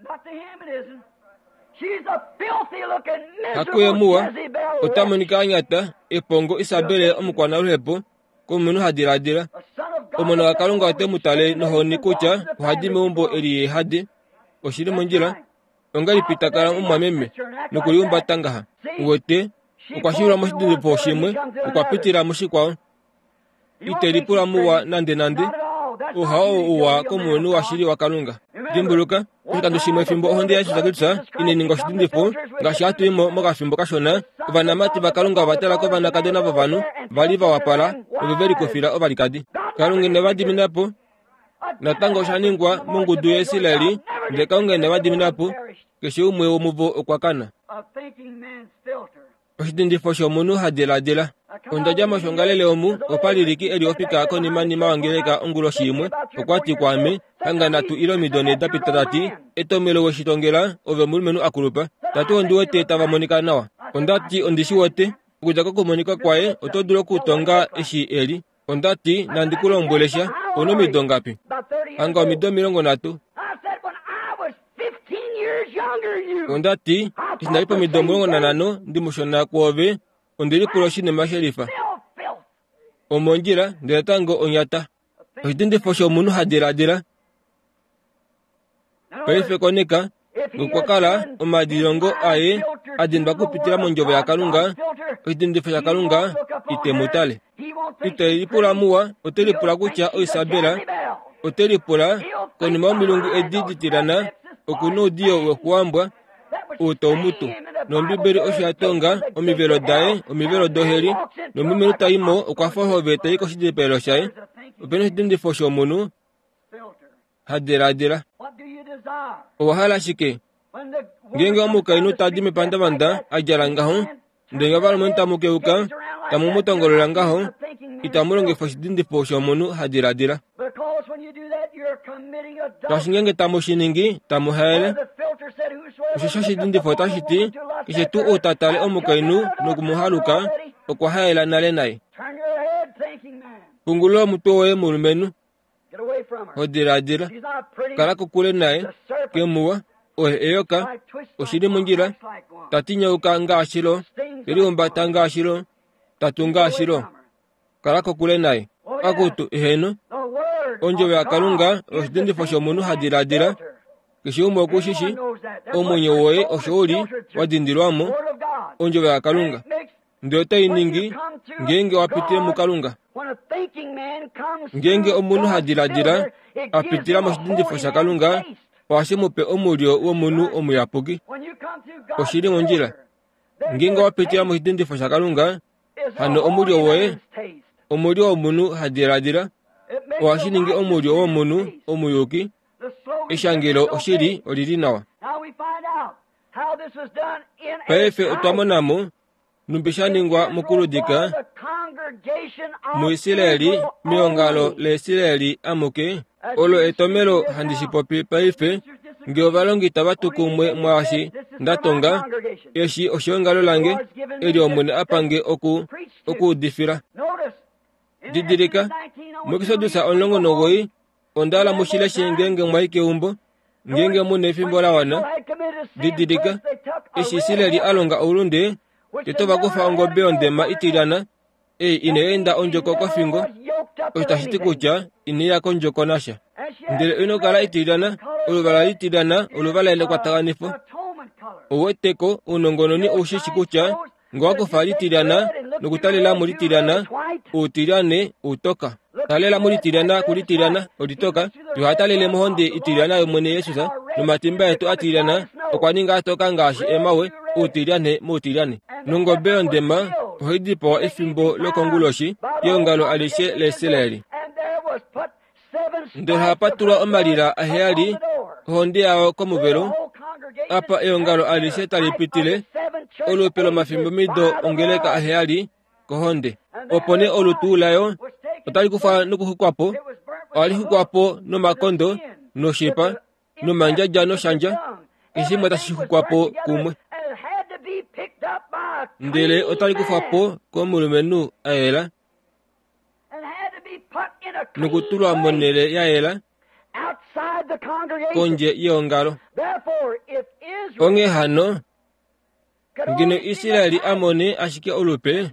Speaker 1: hakuye muwa otamonika anyata epongo isabele omukwana luhepo komumenu hadiradira omwana wakalunga otemutale nohoni kutya ohadi meumbo eli hadi oshili monjila onga lipitakala omwameme nokuliumbatangaha uwete okwashilwa moshidindifo shimwe okwapitila moshikwawo itelipula muwa nande nande uhawo uwa komumenu washili wakalunga dimbuluka oshikando shimwe efimbo ohonde yashizakitsa ineninga oshidindifo ngashi atulimo mokafimbo kashona vanamati vakalunga vatalako vanakadona vavanu vali vawapala oveveli kufila ovalikadi kalungene vadiminapo natango oshaningwa mongudu ya Isilaeli ndekaungene vadiminapo keshi umwe womuvo okwakana oshidindifo shomunu hadiladila ondaja moshongalele omu opaliliki eli opika konimanima wangeleka ongulo shimwe okwati kwame hanganatu ilomidone dapitatati etomelo weshitongela ove mulumenu akulupa tatu ondi wete tavamonika nawa ondati ondishi wote okuja kokumonika kwae otodulu okutonga eshi eli ondati nandikulombwelesha onomidongapi hanga omido milongo natu ondati isinalipo mido mulongo nanano ndimushona kwove ondili pulo shinema shelifa omonjila ndele tango onyata oshidindifo shomunu hadiradira paife koneka ngokwakala omadilongo aye adindwa kupitila monjobo yakalunga oshidindifo shakalunga itemutale itelipula muwa otelipula kutya oisabela otelipula konima omilungu edi ditilana okuna udiyo wekuwambwa uto umutu nombibeli oshatonga omivelo dae omivelo doheli nomumelu taimo okwafahove tayi koshidipelo shae opena oshidindifo shomunu hadiradira owahala shike ngenge omukainu tadi mepandabanda ajalangaho ndenge valomenu tamukeuka tamumutongololangaho itamulongefo oshidindifo shomunu hadiradira twashi ngenge tamushiningi tamuhaele oshisho shidindifo tashiti kishetu utatale omukainu nokumuhaluka okwahaela nale naye pungulula omutu woye mulumenu hodiradira kala kokule naye kemuwa ohe eyoka oshili munjila tatinyauka ngaashilo teliumbata ngaashilo tatu ngaashilo kala kokule naye akutu iheno onjobe yakalunga oshidindifo shomunu hadiradira kishi umwe okushishi omwenyo woye oshouli wadindilwamo onjobe yakalunga ndi otayiningi ngenge wapitile mukalunga ngenge omunu hadiradira apitila moshidindifo shakalunga washimupe omulyo womunu omuyapuki oshili monjila ngenge wapitila moshidindifo shakalunga hano omulyo woye omulyo womunu hadiradira washiningi omulyo womunu omuyuki eshangelo oshili olili nawa paife otwamonamo numbishaningwa mukuludika mu Isiraeli miongalo le Isiraeli amuke olo etomelo handishipopi paife ngeo balongita batukumwe mwashi ndatonga eshi oshongalo lange eri omune apange oku oku difira didirika mukisodusa onlongo nogoi ondala mushile shengenge mwaike umbo ngenge mune fimbola wana didirika eshi Isiraeli alonga urunde tetoba kufa ongobe ondema itirana e ineenda onjoko kofingo otashiti kucha iniya konjoko nasha ndele ino kala itirana olubala itirana olubala ele kwataganifo oweteko unongononi ushishi kucha ngwakufa itirana nukutalila muri tirana utirane utoka talela muri tirana kulitirana oditoka yohatalele mohonde itirana yomwene Yesusa numatimba yetu atirana okwaninga atoka ngashi emawe utirane mutirane nungobe ondema ohidipo efimbo lokonguloshi yongalo alishe le Isiraeli ndo hapatula omalira aheyali honde yawo komuvelo apa eyongalo alishe talipitile olupelo mafimbo mido ongeleka aheyali kohonde opone olutulayo otali kufa nukuhukwapo alihukwapo no makondo no shipa no manjaja no shanja ishimwe tashihukwapo kumwe ndele otali kufapo komulumenu aela nukutulwa monele yaela konje yongalo onge hano ngino Isiraeli amone ashike olupe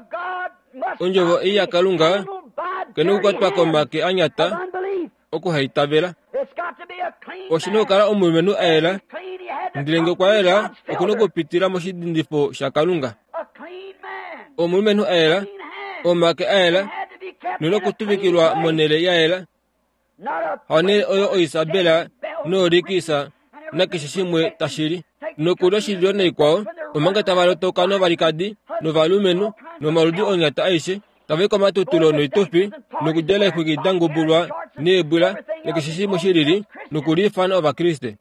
Speaker 1: onjovo iya kalunga kenu kwatwa komake anyata okuhaitabela oshino kala omulumenu aela ndilenge kwa ela okuno kupitira moshidindifo sha kalunga omulumenu aela omake aela nuno kutubikilwa monele yaela hone oyo oisabela noorikisa nakishishimwe tashiri nokulo shilio neikwao omanga tavalotoka no balikadi no valumenu no maludi onyata aishe taveko matutulo no itopi nokudela ikwigidangubulwa nebula nakishishimwe shiriri nokulifana ova Kriste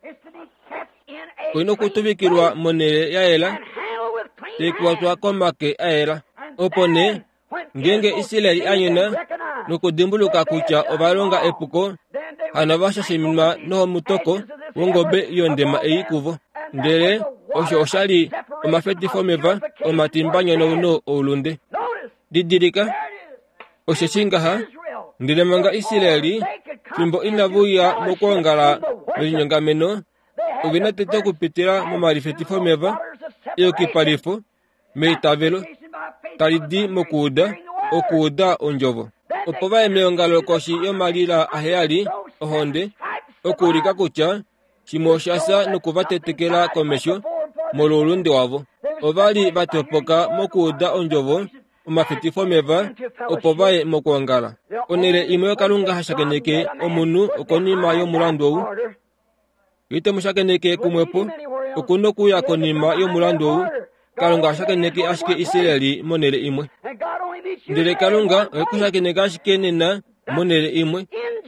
Speaker 1: kwino kutubikilwa monele yaela tekwatwa komake aela opone ngenge Isiraeli anyena nokudimbuluka kucha obalonga epuko hana bashashimima noho mutoko wongobe yondema eyikuvo ndele osho oshali omafetifo meva omatimbanyo nouno oulunde didirika osho shingaha ndile manga Isiraeli fimbo inavuya mokuongala melinyongameno ubina tete kupitira momalifetifo meva iyo kipalifo meitavelo talidi mokuda okuda onjovo opo baemeyongalo koshi yomalila aheyali ohonde okulika kucha shimoshasa nukubatetekela komesho molulunde wavo obali batopoka mokuda onjovo omafetifo meva opo bae mokuongala onele imwe kalunga hashakeneke omunu okonima yomulandu owu ite mushakeneke kumwepo okuno kuya konima yomulandu owu kalunga hashakeneke ashike Isiraeli monele imwe ndele kalunga okushakeneke ashike nena monele imwe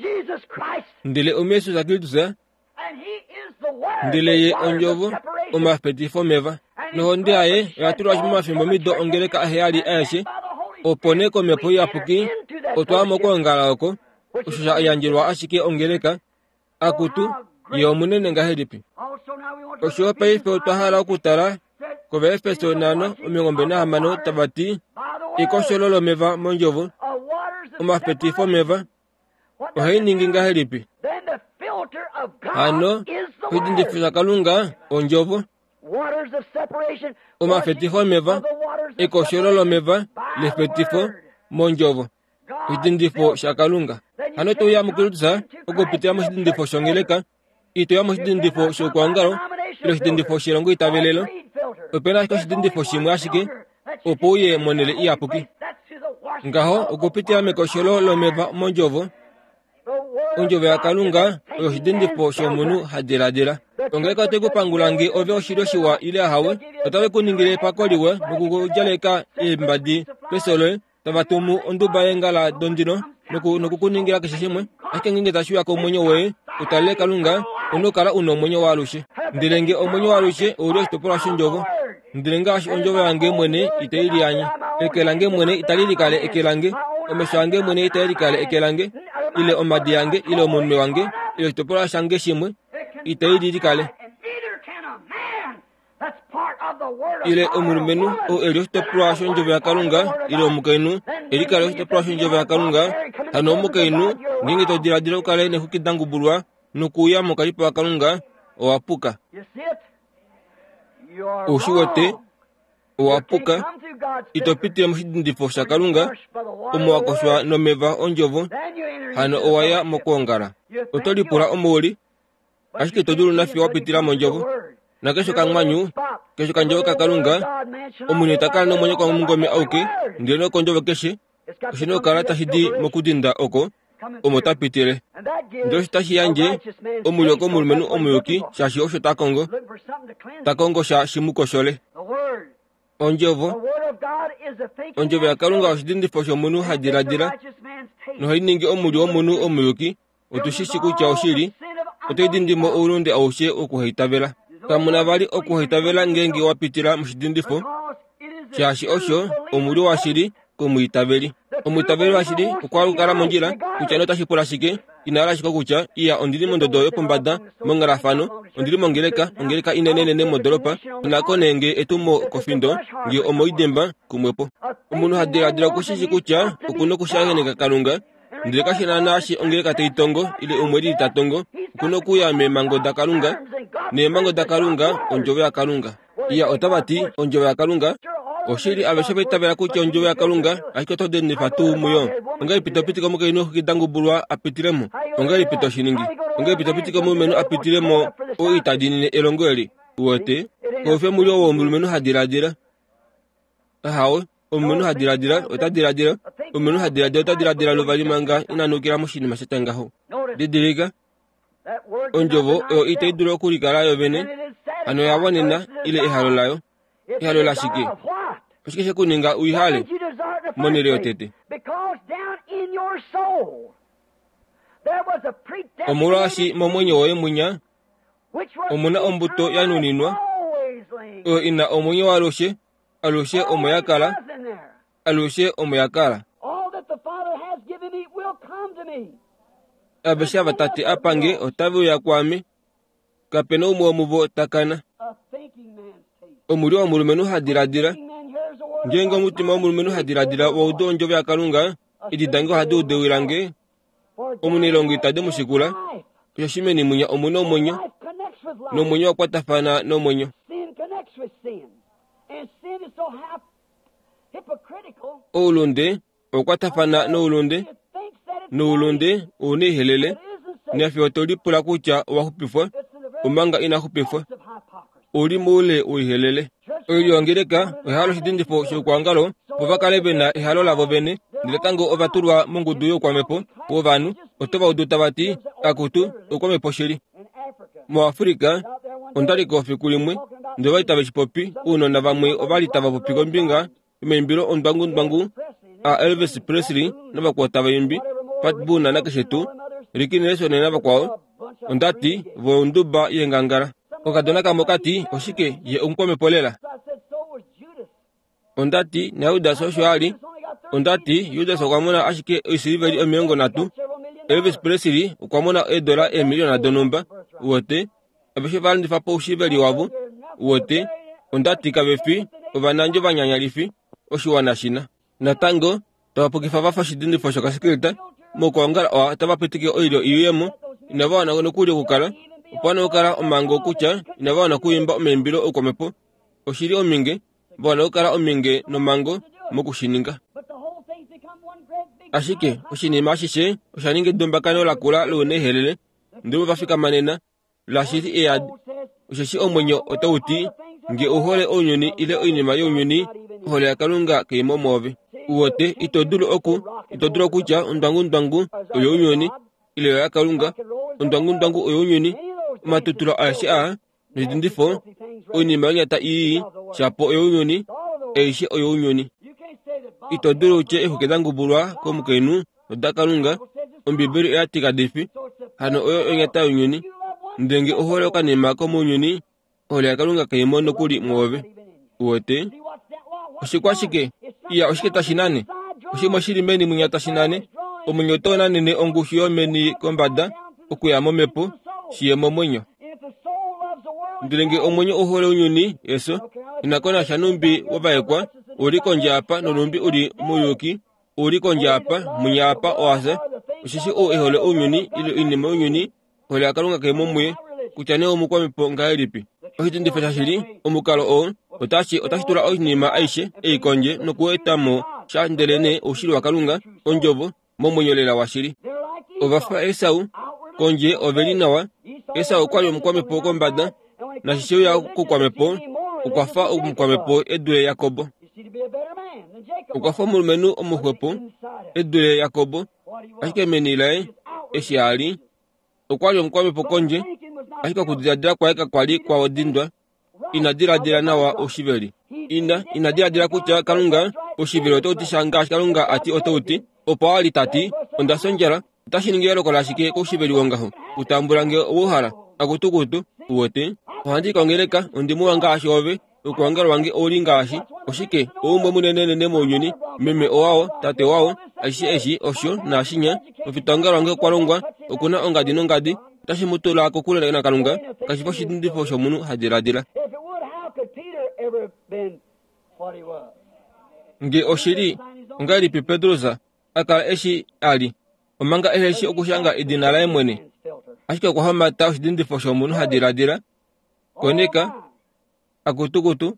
Speaker 1: ndele omesu za Kristusa ndele ye onjovo omafetifo meva nohonde aye yatulwa shimafimbo mido ongeleka aheyali aeshe opone komepo yapuki otwamo kuongala oko ushusha ayanjilwa ashike ongeleka akutu ye omunene ngahelipi osho paife otwahala okutala kova Efeso nano omilongo na hamano tabati ikoshololo meva monjovo omafetifo meva ohayiningi ngahelipi hano hidindifuza kalunga onjovo omafetifo meva ikoshololo meva lefetifo monjovo hidindifo shakalunga hano tuya mukulutusa okupitira moshidindifo shongeleka itoya moshidindifo shokuangalo ilo shidindifo shilongo itavelelo opena ko shidindifo shimwe ashike opo uye monele iyapuki ngaho okupitira mekoshololo meva monjovo onjovo ya kalunga oyo shidindifo shomunu hadiladila ongeleka tekupangulange ove oshilo shiwa ile ahawe otawe kuningile pakoliwe nokukujaleka embadi pesoloe tabatumu onduba yengala dondino nokukuningila kishishimwe ashike ngenge tashuyako omwenyo weye utalile kalunga unokala uno omwenyo walushe ndilenge omwenyo walushe uli oshitopolwa shonjovo ndilengashi onjove yange mwene itaili anya ekelange mwene italili kale ekelange omesho yange mwene itaili kale ekelange ile omadi yange ile omunwe wange ile topola shange shimwe itaili kale ile omurumenu o elio topola shonjove yakalunga ile omukenu eli kale topola shonjove yakalunga hano omukenu ngingi to dira dira kale ne hukidangu bulwa nukuya mokalipo yakalunga oapuka oshiwote oapuka itopitile mushidindifo shakalunga omuwakoshwa nomeva onjovo hano owaya mokuongala otolipula omuli ashike todulu nafi wapitila monjovo na kesho kangmanyu kesho kanjovo kakalunga omuni takala nomwenye kwa mungome auke ndile no konjovo keshe oshino kala tashidi mokudinda oko omotapitile ndio shitashi yanje omuli oko mulumenu omuyuki shashi osho takongo takongo sha shimukoshole onjovo onjovo yakalunga oshidindifo shomunu hadiradira nohayiningi omuli omunu omuyuki otushishi kutya oshili otoyidindimo oulunde aushe okuhaitavela kamuna vali okuhaitavela ngenge wapitila mushidindifo shashi osho omuli washili komwiitaveli omwiitaveli washili okwalukala mondjila kutya notashipula shike inala shiko kutya iya ondili mondodo yopombanda mongalafano ondili mongeleka ongeleka inenenene modolopa nako nenge etumo kofindo ngi omoidemba kumwepo omunu hadiradira kushishi kutya okuno kushageneka kalunga ndile kashina nashi ongeleka teitongo ile omweli itatongo okuno kuya memango dakalunga nemango dakalunga onjove yakalunga iya otabati onjove yakalunga oshili abesho betavela kutya onjove yakalunga ashike todenifa tu muyo onga ipitopitiko mukeno hukidangubulwa apitilemo onga ipito shiningi onga ipitopitiko mumenu apitilemo o itadinine elongo eli uwote kofe muli owo omulumenu hadiradira ahawe omulumenu hadiradira otadiradira omulumenu hadiradira otadiradira luvali manga inanukila mushinima shetangaho didiriga onjovo oyo itaidula okulikala yovene ano yawonena ile ehalo layo ehalo la shike oshike shekuninga uihale monele yotete omulwashi momwenyo woye munya omuna ombuto yanuninwa oyo ina omwenyo waloshe aloshe omoyakala aloshe omoyakala abesha batate apange otavi yakwame kapena umwe omuvo takana omuli omulumenu hadiradira ngenga omutima omulumenu hadiradira waudo onjove yakalunga ididange hadi udewilange omunilongo itade mushikula yoshimeni munya omuna omwenyo nomwenyo wakwatafana nomwenyo oulunde okwatafana noulunde noulunde unihelele nafi otolipula kutya wahupifwa omanga inahupifwa uli mule uihelele oili ongeleka ehalo shidindifo shokwangalo povakale bena ehalo lavo bene ndiletango ovatulwa mongudu yokwamepo wovanu otova uduta bati akutu okwamepo shili mu Afrika ondaliko ofikulimwe ndo baitaba shipopi unona vamwe ovalitava popi kombinga imembiro ondwangu ndwangu a Elvis Presley nabakwata bayimbi Pat Buna nakeshetu Ricky Nelson nabakwao ondati vo nduba yengangara okadona kamokati oshike ye unkwame polela ondati na Judas oshoali ondati Judas okwamona ashike isiliveri emiongo natu Elvis Presley okwamona edola emiliona donumba wote abeshe valindifa po ushiveli wavu wote ondati kabefi ovananjo vanyanyalifi oshiwanashina natango tawapokifa vafa shidindifo shokasikilita mokuangala oa tavapitike oilio iyuyemo inavawana nokuli okukala opwana okukala omango okutya inavawana kuyimba omembilo okwamepo oshili ominge vawana okukala ominge nomango mokushininga ashike oshinima ashishe oshaninga edombakano lakula lunehelele ndivo vafika manena lashiti eyadi osheshi omwenyo otauti nge uhole onyoni ile oinima yonyoni hole yakalunga keimo move uwote itodulu oku itodulu okutya ondwangu ndwangu oyo onyoni ile yakalunga ondwangu ndwangu oyo onyoni matutula ashi a nidindifo oinima yonyata iyi shapo oyo onyoni eishi oyo onyoni itodulu uche ehukedangubulwa komukenu odakalunga ombibiri eyatika defi hano oyo onyata onyoni ndenge uhole okanima komunyoni hole yakalunga keimo nokuli mwove uwote oshikwashike iya oshike tashinane oshimwe shili meni mwinya tashinane omwenyo tona nene ongushu yomeni kombanda okuya momepo shiyemo mwenyo ndilenge omwenyo uhole unyuni yeso inakona shanumbi wabayekwa uli konjapa nolumbi uli muyuki uli konjapa munyapa oase oshishi o ehole unyuni ilo inima unyuni hole akalunga kemo muye kuchane omukwamepo ngaelipi ohitindi shili omukalo o otashi otashi tula oinima aishe eikonje nokuetamo shandelene oshili wakalunga onjovo momwenyolela washili ovafa Esau konje oveli nawa Esau kwali omukwamepo kombanda na shishiyo ya kukwamepo ukwafa omukwamepo edule Yakobo ukwafa mulumenu omuhwepo edule Yakobo ashike menilae eshiali ukwali omukwamepo konje ashike kudiladila kwaeka kwali kwa odindwa inadiladila nawa oshiveli ina inadiladila kutya kalunga oshiveli ototishanga ashi kalunga ati otouti opo wali tati ondasonjala utashiningila lokola ashike koshiveli wongaho utambulange obuhala akutukutu uwote ohandi kongeleka ondimu wanga ashi ove ukuwangalo wange oli ngaashi oshike oumwe munenenene monyuni meme owawo tate wawo ashi eshi osho nashinya ofitangalo wange kwalongwa okuna ongadi nongadi tashimutula kokulela na kalunga kashifa shindifo shomunu hadiladila nge oshili ngali Pedroza akala eshi ali omanga eshi okushanga idina la mwene ashike kwa hamata oshindifo shomunu hadiladila koneka akutukutu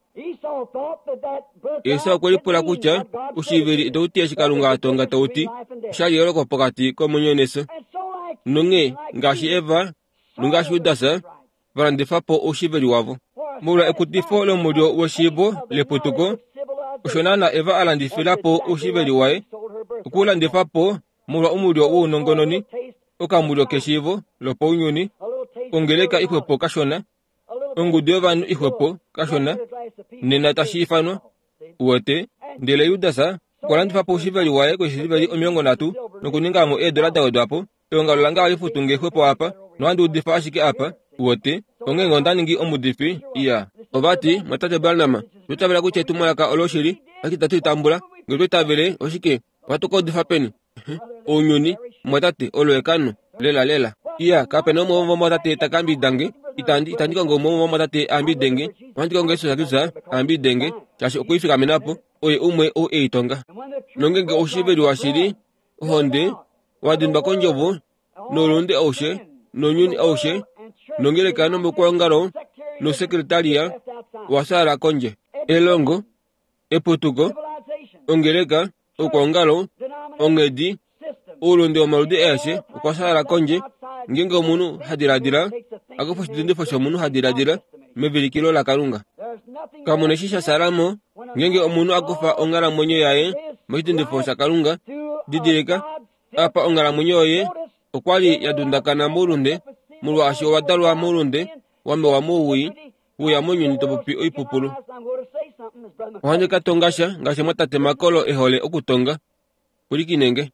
Speaker 1: Esau kwelipula kutya ushiveli itouti eshikalunga atonga touti shali yoloko pokati komunyoneso nonge ngashi Eva nungashi Udasa valandifapo ushiveli wavo mula ekutifo lomulyo woshibo leputuko ushonana Eva alandifilapo ushiveli wae ukulandifapo mula umulyo uunongononi okamulyo keshivo lopo unyuni ongeleka ihwepo kashona ongudu yovanu ihwepo kashona nena tashifanwa uwote ndele Yudasa kwalandifapo ushiveli wae kweshiveli omilongo natu nokuningamo edola dawedwapo eongalo langa alifutunge ihwepo apa noandi udifa ashike apa uwote ongengo ndaningi omudifi iya obati mwatate Barnama tutabela kutya tumwalaka oloshili akitatu itambula ngelo tabele oshike watuko difa peni onyuni mwatate oloekano lela lela iya kapena mo mwatate takambi dange itandi itandika ngo mo mwatate ambi denge wandika ngo Yesu yakuza ambi denge chashi okuifika menapo oye umwe o eitonga nongenge oshiveli washili honde wadimba konjovo nolonde oshe nonyuni oshe nongeleka no mukwangalo no sekretaria wasara konje elongo eputuko ongeleka ukwangalo ongedi ulunde omalude eshe ukwasara konje ngenge omunu hadiradira akufo shidindifo shomunu hadiradira mevilikilo la kalunga kamune shisha salamo ngenge omunu akufa ongala mwenyo yae mshidindifo sha kalunga didireka apa ongala mwenyo ye okwali yadundakana mulunde mulwa ashi wadalwa mulunde wame wa muwi uya monyuni topopi oipupulu ohande katongasha ngashe mwatate makolo ehole okutonga kulikinenge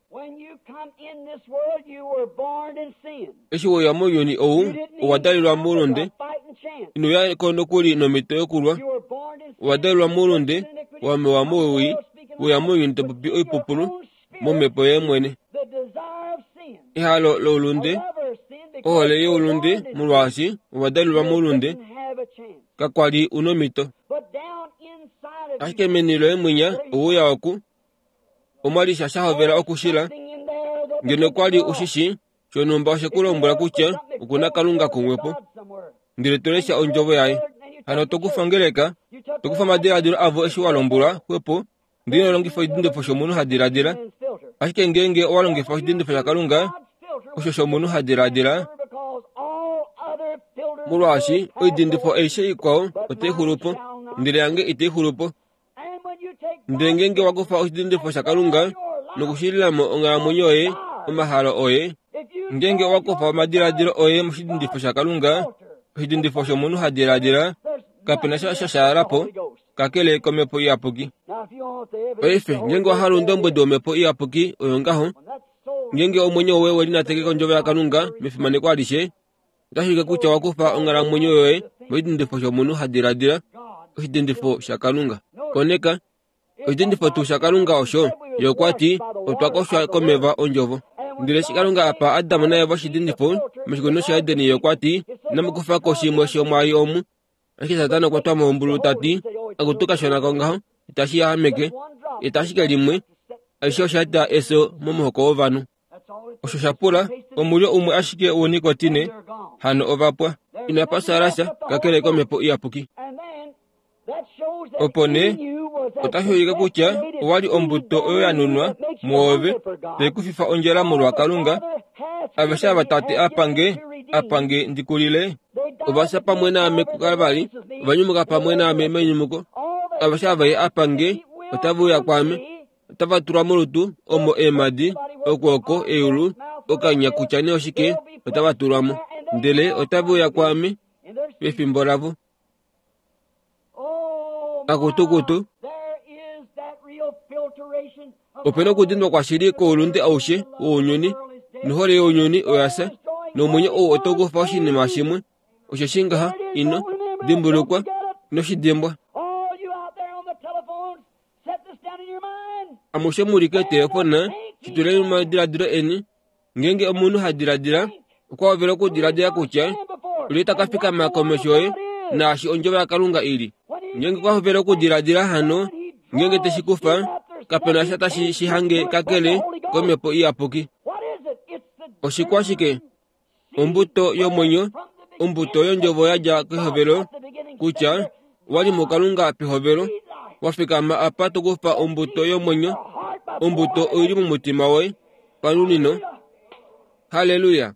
Speaker 1: eshi woya monyuni owu owadalilwa mulunde ino ya kono kuli nomito yokulwa owadalilwa mulunde wame wa muwi uya monyuni topopi oipupulu momepo ye mwene ihalo lolunde ohole yolunde mulwashi owadalilwa mulunde kakwali unomito ashike menilo emwinya uwuya waku omwalisha shahovela okushila ngeno kwali ushishi shonumba oshekulombula kutya ukuna kalunga kumwepo ndile tolesha onjovo yaye hano tokufa ngeleka tokufa madiladilo avo eshi walombula hwepo ndino longifo idindifo shomunu hadiladila ashike ngenge owalongifo idindifo sha kalunga osho shomunu hadiladila mulwashi oidindifo eishe ikwao otehulupo ndile yange itehulupo ndengenge wakufa oshidindifo sha kalunga nokushililamo ongala mwenyo oye omahalo oye ngenge wakufa madiladilo oye mushidindifo sha kalunga oshidindifo shomunu hadiladila kapena sha shashalapo kakele komepo iyapuki oife ngenge wahala undombwede omepo iyapuki oyo ngaho ngenge omwenyo owe welinateke konjova ya kalunga mefimane kwalishe utashike kutya wakufa ongala mwenyo yoye moidindifo shomunu hadiladila oshidendifo shakalunga koneka oshidendifo tu shakalunga osho yokwati otwakoshwa komeva onjovo ndile shikalunga apa adamu na eva oshidendifo meshikono sha edeni yokwati namukufako shimwe shomwali omu ashike satani okwatwa moombulu tati akutuka shona kongaho itashi yahameke itashike limwe aisho shata eso momuhoko wovanu osho shapula omulio umwe ashike unikotine hano ovapwa inapasalasha kakele komepo iyapuki opo ne otashoyika kutya owali ombuto oyo yanunwa muove tekufifa ondjala mulwa kalunga avesha batate apange apange ndikulile obasa pamwe name kukalvali vanyumuka pamwe name menyumuko avesha vaye apange otavuya kwame otavatulwa molutu omo emadi okwoko eulu okanya kutya ne oshike otavatulwamo ndele otavuya kwame pethimbo lavo akutukutu opena okudindwa kwashili koulunde aushe uunyuni nuhole younyuni oyasa nomwenyo owo otogufa oshinima shimwe osho shingaha ino dimbulukwa noshidembwa amushe mulike telefona shituleni mumadiladilo eni ngenge omunhu hadiladila okwavela okudiladila kutya uli takafikama komesho ye naashi onjova yakalunga ili ngenge kwavela okudiladila hano ngenge teshikufa kapena sha tashi shihange kakele komepo iyapuki oshikwashike ombuto yomwenyo ombuto yonjovo yaja kehovelo kutya wali mukalunga pehovelo wafikama apa tokufa ombuto yomwenyo ombuto oyili mumutima woye panunino haleluya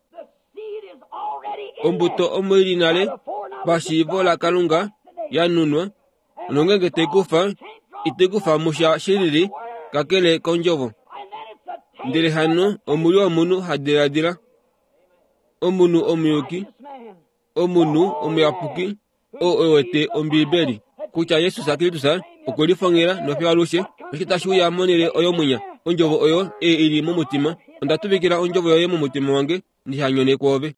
Speaker 1: ombuto omwili nale bashivola kalunga yanunwa nongenge tekufa itekufa musha shilili kakele konjovo ndele hano omuli omunu hadiladila omunu omuyuki omunu omuyapuki owete ombibeli kutya yesu sakilitusa okwelifongela nofyalushe oshitashi yamonele oyo munya onjovo oyo e ili mumutima ondatubikila onjovo yoye mumutima wange ndihanyone kwove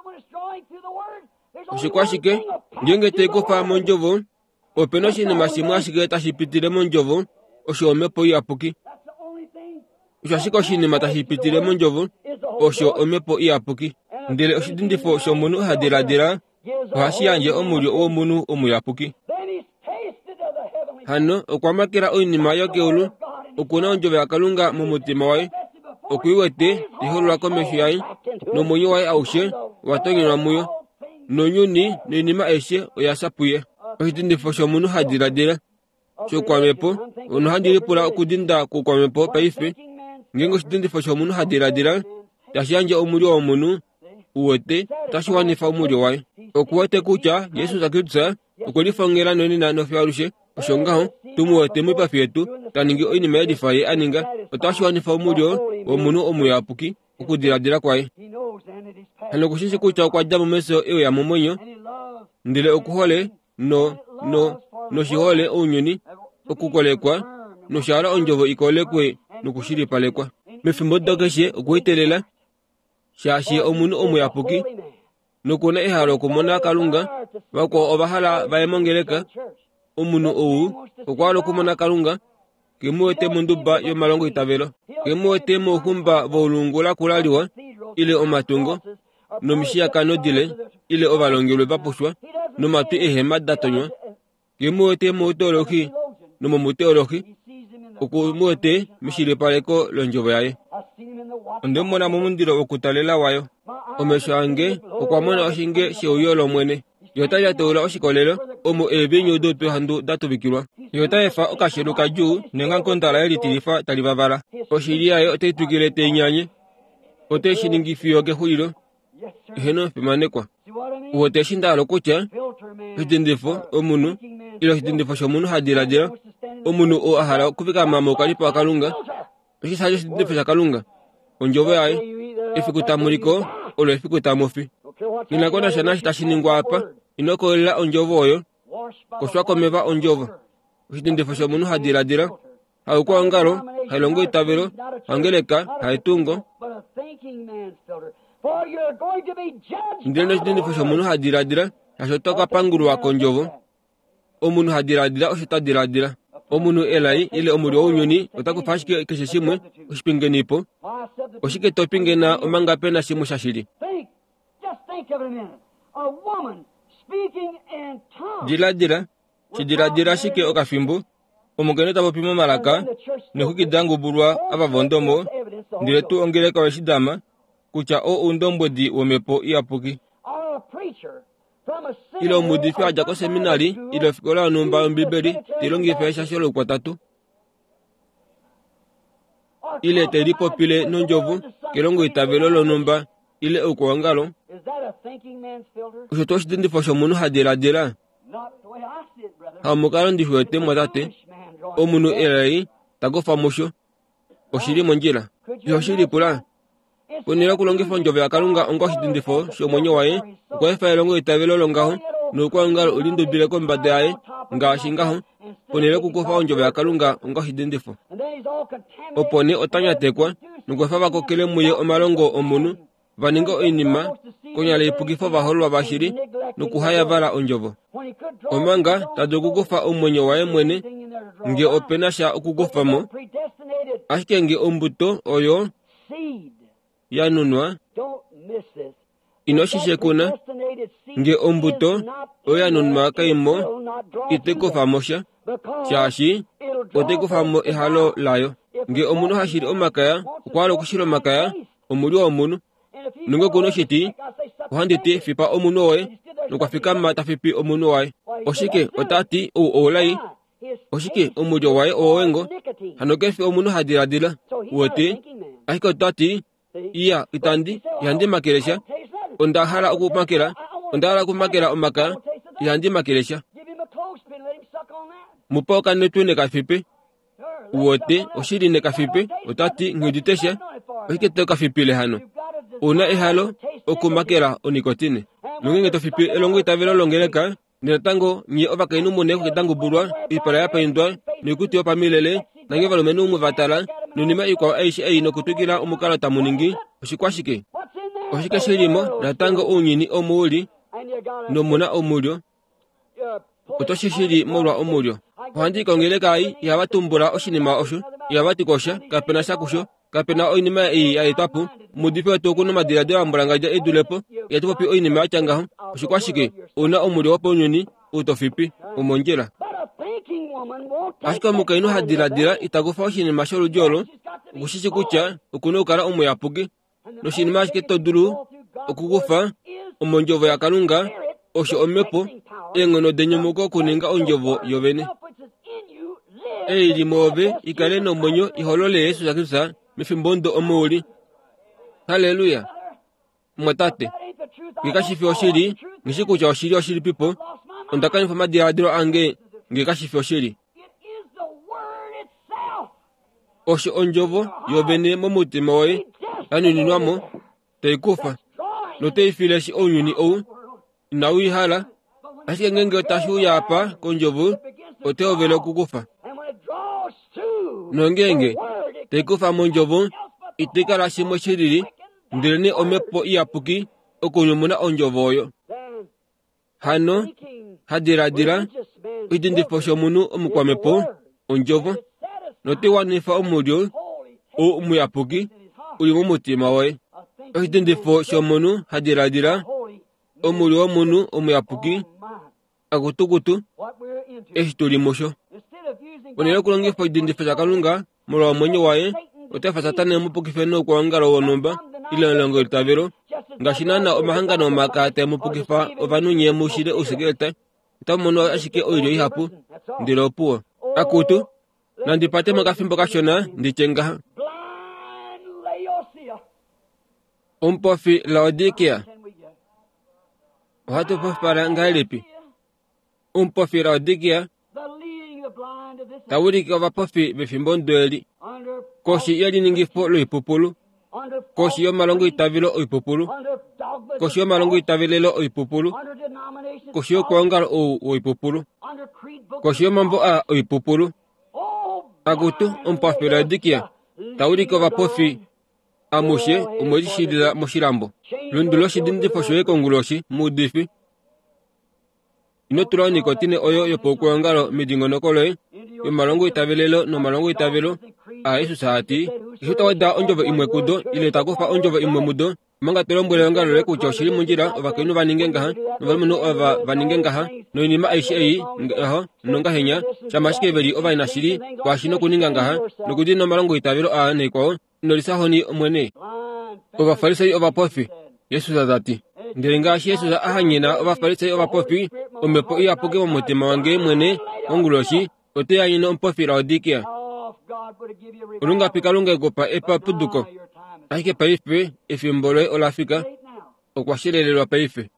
Speaker 1: oshikwashike ngenge tekufa monjovo opena oshinima shimwe ashike tashipitile monjovo osho omepo iyapuki osho ashike oshinima tashipitile monjovo osho omepo iyapuki ndele oshidindifo shomunu hadiladila ohashi yandje omulyo womunu omuyapuki hano okwamakela oinima yokeulu okuna onjovo yakalunga mumutima waye okwiiwete lihulula komesho yaye nomwenyo waye aushe watonyenwa muyo nonyuni niinima eshe oyasapuye oshidindifo shomunu hadiladila shokwamepo ono handilipula okudinda kukwamepo paife ngenge oshidindifo shomunu hadiladila tashi yandje omulyo womunu uwete tashi wanifa omulyo waye okuwete kutya yesu sakilitusa okwelifongela nonina nofyalushe osho ngaho tumuwete mwipafi yetu taningi oinima yedifa ye aninga otashi wanifa omulyo womunu omuyapuki okudiladila kwaye hano kushishi kutya okwadja mumeso eweya momwenyo ndele okuhole no no noshihole ounyuni okukolekwa noshala onjovo ikolekwe nokushilipalekwa mefimbo dokeshe okuitelela shaashi omunu omuyapuki nokuna ehalo okumona kalunga bako obahala bayemongeleka omunu owu okwala okumona kalunga kemuwete munduba yomalongo itavelo kemuwete mohumba voulungula kulaliwa ile omatungo nomishiyakano dile ile ovalongelwe bapushwa nomatu ehema datonywa kemuwete muteologi nomomuteologi okumuwete mishilipaleko lonjovo yaye ondemona momundilo okutalela wayo omesho ange okwamona oshinge sheuyolo mwene yota yatewula oshikolelo omo evinyu dope handu datubikilwa yota efa okashelu kaju nenga nkontala elitilifa talivavala oshili yaye oteitukile teinyanye oteshiningifiyo kehulilo heno pimanekwa uwote shindalo kutya oshidindifo omunu ilo oshidindifo shomunu hadiladila omunu o ahala okufikama mokalipo akalunga oshisajo oshidindifo shakalunga onjovo yaye efikuta-muliko olo efikuta-mofi ninakona shana shitashiningwa apa inokolela onjovo oyo koshwa komeva onjovo oshidindifo shomunu hadiladila haukwa ongalo hailongo itavelo hangeleka haitungo ndile noshidindifo shomunu hadiladila hasho toka pangulwa konjovo omunu hadiradira oshitadiradira omunu elai ile omuri ounyoni otakufashike kesheshimwe oshipingenipo oshike topingena omanga pena shimu shashiri diladira shidiradira shike okafimbu omugene tabopimo malaka nekukidangu burwa abavondomo ndiretu ongereka weshidama kucha o undombodi womepo iapuki ile omudifi aja ko seminari ile fikola numba mbiberi tilongi fesha sholo kwa tatu ile teripo pile nonjovu kelongo itabelolo numba ile okwangalo ushotoshi dindi fosho munu hadira dira hamukalo ndi huete mwatate omunu elai tago famusho oshiri monjira yoshiri pula ponera kulongi fonjove akalunga ongo shidindi fo shomonyo wae kwa efa elongo itabelolo ngaho nukwa ngalo ulindo bileko mbade ae nga shingaho ponera kukofa onjove akalunga ongo shidindi fo opone otanya tekwa nukwa fa bakokele muye omalongo omunu vaningo oinima konyala ipugifo vaholwa bashiri nukuhaya vala onjovo omanga tadokugofa omwenyo wae mwene nge openasha okugofamo ashike nge ombuto oyo yanunwa inoshishekuna nge ombuto oyo yanunwa kaimo itekofamosha shashi otekofamo ehalo layo nge omunu hashiri omakaya ukwalo kushiro makaya omuli omunu nungo kuno shiti uhanditi fipa omunu oe nukwafika mata fipi omunu wae oshike otati o olai oshike omujo wae owengo hanokefi omunu hadiradila wote ashike otati iya itandi yandi makelesha ondahala okumakela ondahala kumakela omaka yandi makelesha mupoka netune kafipe wote oshiri ne kafipe otati ngiditesha oshike to kafipile hano una ehalo okumakela onikotine nungenge tofipi elongo itavelo longeleka niratango nye ovakainu moneko kitango burwa ipala yapa indwa nikuti opa milele nange valomenu umuvatala nunima ikwa aishi aino kutukila omukala tamuningi oshikwashike oshike shirimo natango unyini omuuli nomuna omulyo otoshishiri molwa omulyo ohandi kongeleka ai yavatumbula oshinima osho yavatikosha kapena shakusho kapena oinima iyi yaitapu mudife wetu kuno madiradira mbulangaja edulepo yatupopi oinima yachangaho oshikwashike una omulyo woponyuni utofipi umonjela ashika mukainu hadiradira itagufa oshinima sholujolo ukushishi kutya ukuna ukala omuyapuki noshinima ashike todulu okugufa omonjovo yakalunga osho omepo engono denyomuko kuninga onjovo yovene eili move ikale nomwenyo iholole Yesu zakisa mifimbondo omuli haleluya mwatate ngikashifi oshiri ngishikucha oshiri oshiri pipo ondaka infama diadiro ange ngikashifi oshiri osho onjovo yovene momutima wae yanuninwamo teikufa noteifileshi onyuni ou inawihala ashike ngenge otashu yapa konjovu oteovele okukufa nongenge teikufa monjovu itikala shimwe shiriri ndireni omepo iyapuki okunyumuna onjovu oyo hano hadiradira idindifo shomunu omukwamepo onjovu notiwanifa omulyo o umuyapuki uli mumutima wae idindifo shomunu hadiradira omulyo omunu omuyapuki akutukutu eshitulimusho onera kulongifo idindifo shakalunga molwa omwenyo wae otefa satane mupukife nokuwangalo wonumba ilolongo litavelo ngashinana omahangano omakate mupukifa ovanunye mushile usigeleta ntamono ashike oilyo ihapu ndilopuwa akutu nandipate makafimbo kashona ndichengaha umpofi Laodikia ohatu pofpara ngailipi umpofi Laodikia tawuliki ovapofi befimbondweli koshi yaliningifo loipupulu koshi yomalongo itavilo oipupulu koshi yomalongo itavilelo oipupulu koshi yokuongalo ou oipupulu koshi yomambo a oipupulu akutu umpofi Laodikia tawuliki ovapofi amushe umwezishilila moshilambo lundulo shidindifo shoye konguloshi mudifi ino tula nikotine oyo yopokuwa ngalo midingonokolo yo malongo itabelelo no malongo itabelo a Yesu sahati isuta wada onjovo imwe kudo ile takufa onjovo imwe mudo manga telombwele ngalo le kucho shiri munjira ovakenu vaningenga ha novalmuno ova vaningenga ha no inima aishi ei ngaho nonga henya chamashike beli ova ina shiri kwa shino kuninganga ha no kudino malongo itabelo a neko no lisahoni omwene ova farisei ova pofi Yesu zadati ndirenga shi Yesu za ahanyina ova farisei ova pofi omepo iya poke momutima wange mwene onguloshi ote ya yino mpofi Laodikia ulunga pikalunga gopa epa puduko ahike paife efimbole olafika okwashirelelwa paife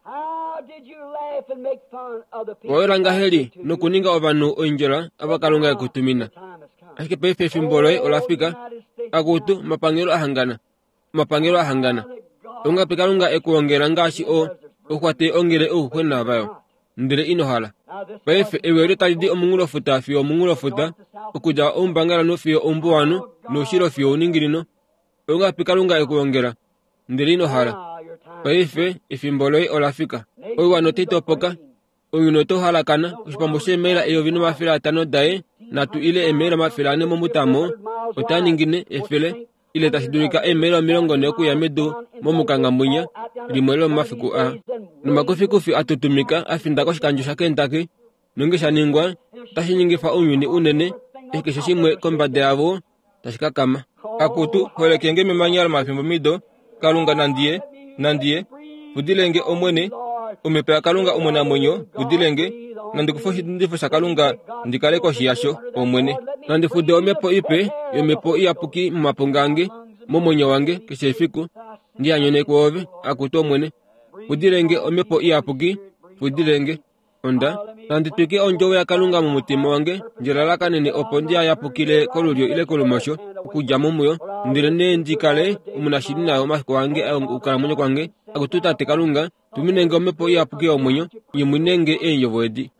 Speaker 1: waolanga heli nokuninga ovanu oinjola abakalunga ekutumina ahike paife efimbole olafika akutu mapangelo ahangana mapangelo ahangana unga pikalunga ekuongela ngashi o okwate ongele ukwena bayo ndire inohala paife ewere talidi omungulo futa fio omungulo futa okuja ombangala no fio ombuwanu no shiro fio ningirino unga pikalunga ekuongela ndire inohala paife ifimboloi olafika oiwa notito poka oyuno to halakana ushipamboshe mela iyo vino mafila atano dae natu ile emela mafila ane momutamo otaningine efele ile tashidurika emela milongo neku ya medu momukanga munya limwelo mafiku a numakofi kufi atutumika afindako shikanju shakentaki nungisha ningwa tashinyingifa unyuni unene ikisho shimwe kombade avo tashikakama akutu hole kenge memanyala mafimbo mido kalunga nandiye nandiye budilenge omwene umepea kalunga omwena mwenyo budilenge nandikufoshi ndifo shakalunga ndikaleko shiyasho omwene nandifude omepo ipe yomepo iyapuki mumapungange momwenyo wange kishefiku ndiyanyone kuove akutu omwene budilenge omepo iyapuki budilenge onda nandituke onjowe ya kalunga mumutima wange njilalaka opo ndiya yapukile kolulyo ile kolumosho kuja mumuyo ndirene ndikale umunashini nayo masiko wange ukala munyo kwange akututa te kalunga tuminenge omepo iyapuki omwenyo yimunenge enyovoedi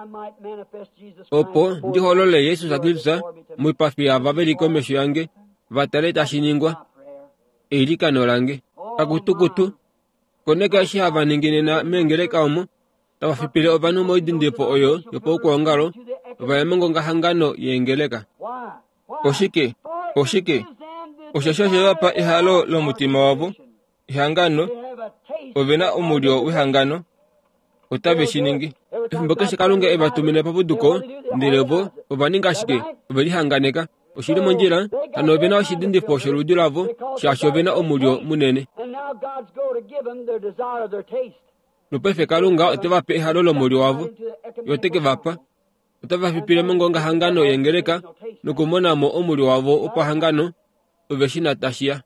Speaker 1: opo ndiholole Yesu sakilisa muipafi avaveliko mesho yange vatale tashiningwa elikano lange akutukutu koneka shi havaningenena mengeleka omo tawafipile ovanu moidindepo oyo yopo kuongalo vayemongo ngahangano yengeleka oshike oshike oshashoshe wapa ihalo lomutima wavo ihangano ovena umulio wihangano otabe shiningi mboke kalunga ebatumine pabuduko ndilevo obaningashike obelihanganeka oshiri monjira ano ovena oshidindepo sholudilavo shashovena umulio munene nupefe kalunga otevape ihalolo muli wavo yoteke vapa otavafipile mongonga hangano yengeleka nukumonamo omuli wavo upa hangano uveshina tashiya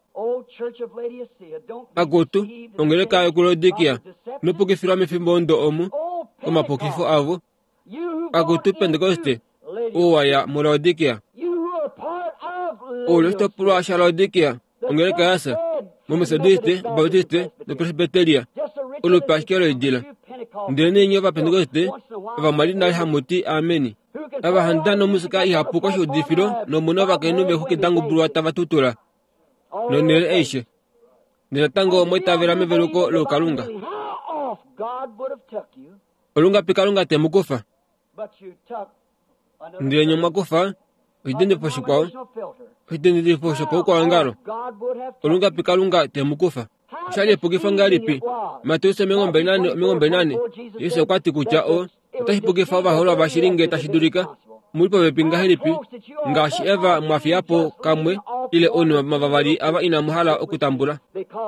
Speaker 1: akutu ongeleka yokulodikia nupukifilwa mifimbondo omu omapukifo avo akutu pentekoste uwaya mulodikia ulistopulwa shalodikia ongeleka yasa mumesediste bautiste nupresbiteria ulupashkelo idila ndene nyo va pentekoste va malina hamuti ameni ava handano musika ihapuko shodifilo no muno vakenu behuke tangu bulwa tavatutula no nere eishe nere tango moitavera meveluko lo kalunga olunga pikalunga temukufa ndire nyo makufa idende poshikwao idende poshikwao kwa angaro olunga pikalunga temukufa shali pugifa ngalipi matuse mengombe nane mengombe nane Yesu kwati kuchao utahipugifa baholo bashiringe tashidurika mulipo bepinga helipi ngashi eva mwafiapo kamwe ile onu mavavali aba ina muhala okutambula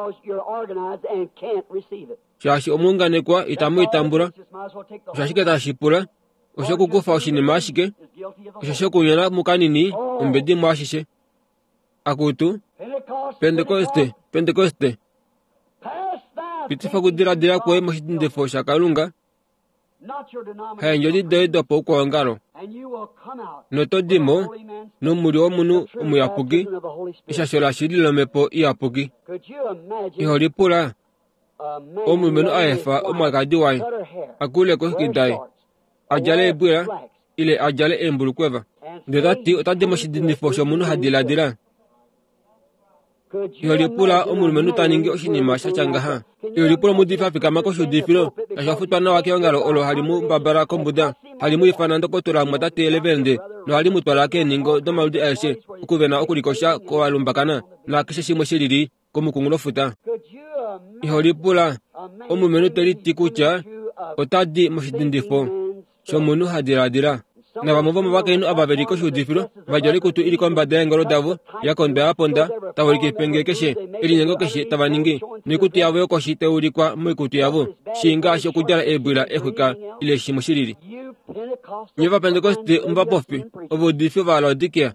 Speaker 1: shashi omungane kwa itamu itambula shashike tashipula oshoku kufa oshinimashike oshoku nyana mukanini umbedi mwashishe akutu pentekoste pentekoste pitifa kudira dira kwe moshidinde fo shakalunga hayanjodi dedo po kwa ngaro noto dimo no muri omunu umuyapugi ishashola shirilo mepo iyapugi ihori pula omu menu aefa omagadi wai akule ko hikidai ajale bura ile ajale embulu kweva ndedati otade moshidinde fo shomunu hadila dira Ihoripula omulumenu taningi oshinima shachangaha. Ihoripula mudifa fikama ko shudifilo. Ashafutwa na wake ongalo olo halimu mbabara kombuda. Halimu ifanando kotura mwata televende. No halimu twalake ningo domaludi elshe. Ukuvena okurikosha ko alumbakana. Na kisha shimo shiriri komukungulo futa. Ihoripula omulumenu teri tikucha. Otadi moshidindifo. Shomunu hadiradira. Na bamuva mabaka inu ababeriko shudifilo. Bajali kutu ili kwa mbada ngoro davu. Yakonbe aponda. Tawaliki penge keshe. Ili nyengo keshe tabaningi. Nikutu yavu yoko shi teuri kwa mwikutu yavu. Shinga asho kujala ebula ekweka ile shimo shiriri. Nyeva pentekoste mbapofi. Ovo difio valo dikia.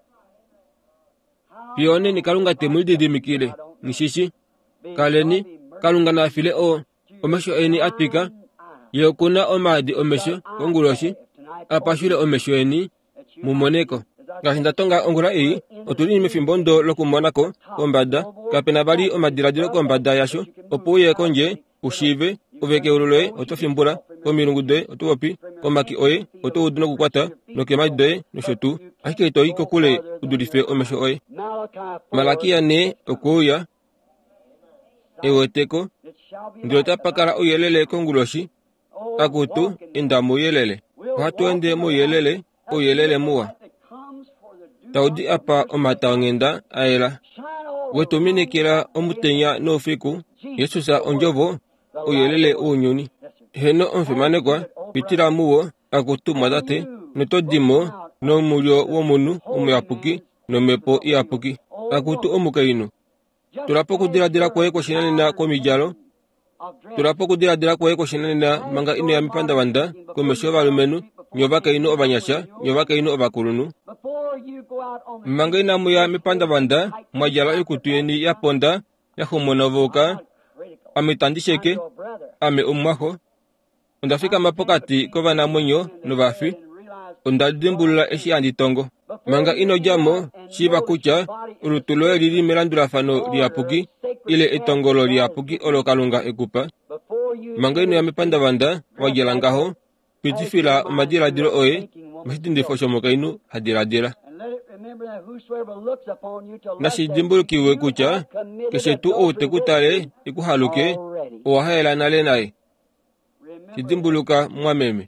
Speaker 1: Pione ni kalunga temuli didimikile. Nishishi. Kaleni. Kalunga na file o. Omesho eni atpika. Yokuna omadi omesho. Onguroshi. Apashule omesho eni. Mumoneko. Gashinda tonga ongura ii. Otuli nimefimbondo lokumonako. Kombada. Kapena bali omadiradilo kombada yasho. Opuye konje. Ushive. Uveke uruloe. Otofimbula. Komirungude. Otuopi. Komaki oye. Oto uduno kukwata. Nokemaidoe. Noshotu. Ahike itoi kokule. Udulife omesho oye. Malakia ne. Okuya. Eweteko. Ndiota pakara uyelele konguloshi. Akutu. Indamu yelele. Watu ende mu yelele. Uyelele muwa. Taudi apa omataongenda aela. Wetumini kila omutenya no fiku. Yesu sa onjovo. Uyelele unyuni. Heno onfimanekwa. Pitira muwo. Akutu madate. Noto dimo. No mulio womunu. Umuyapuki. No mepo iapuki. Akutu omukainu. Tulapo kudira dira kwe kwa shinani na kwa mijalo. Tulapo kudira dira kwe kwa shinani na manga inu ya mipanda wanda. Kwa meshoba lumenu. Nyovaka inu obanyasha. Nyovaka inu obakulunu. Manga ina muya mipanda wanda. Mwajala ikutuyeni ya ponda. Ya humonovoka. Ame tandisheke. Ame umwaho. Undafika mapokati kwa na mwenyo. Nubafi. Undadimbulula eshi anditongo. Manga ino jamo. Shiba kucha. Urutuloe liri melandula fano liapuki. Ile etongolo liapuki olo kalunga ekupa. Manga ino ya mipanda wanda. Wajalangaho. Pitifila madiradiro oe. Mashitindi fosho moka inu hadiradira. Nasi dimbulu kiwe kucha. Keshe tu o tekutale. Ikuhaluke. Owahaela nale nae. Sidimbuluka mwameme.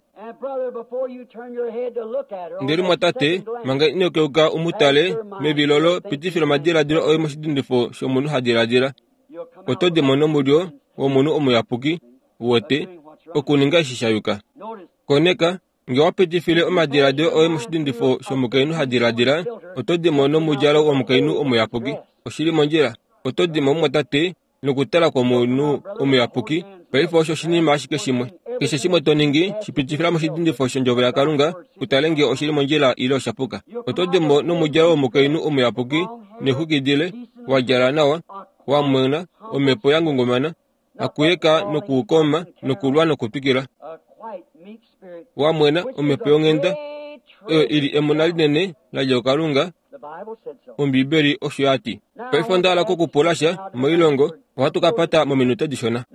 Speaker 1: Ndiri mwatate. Manga ino keuka umutale. Mebilolo. Pitifila madiradiro oe mashitindi fosho munu hadiradira. Oto demono murio. Womunu omuyapuki. Wote. Okuninga shishayuka. Koneka. Ngewa pitifile omadiradiro oe mashitindifo shomukainu hadiradira. Oto demono mujalo omukainu omuyapuki. Oshiri monjira. Oto demono mwatate. Nukutala kwa munu omuyapuki. Paifo shoshini mashike shimwe. Keshe shimwe toningi. Shipitifila mashitindifo shonjovo ya kalunga. Utalenge oshiri monjira ilo shapuka. Oto demono mujalo omukainu omuyapuki. Nehukidile. Wajara nawa. Wamwena. Omepo yangu ngomana. Akuyeka nukukoma. Nukulwa nukupikira. Wamwena umepeongenda e, ili emunali nene la yokalunga umbiberi oshuyati paifondala kukupolasha moilongo watu kapata mo minuta dishona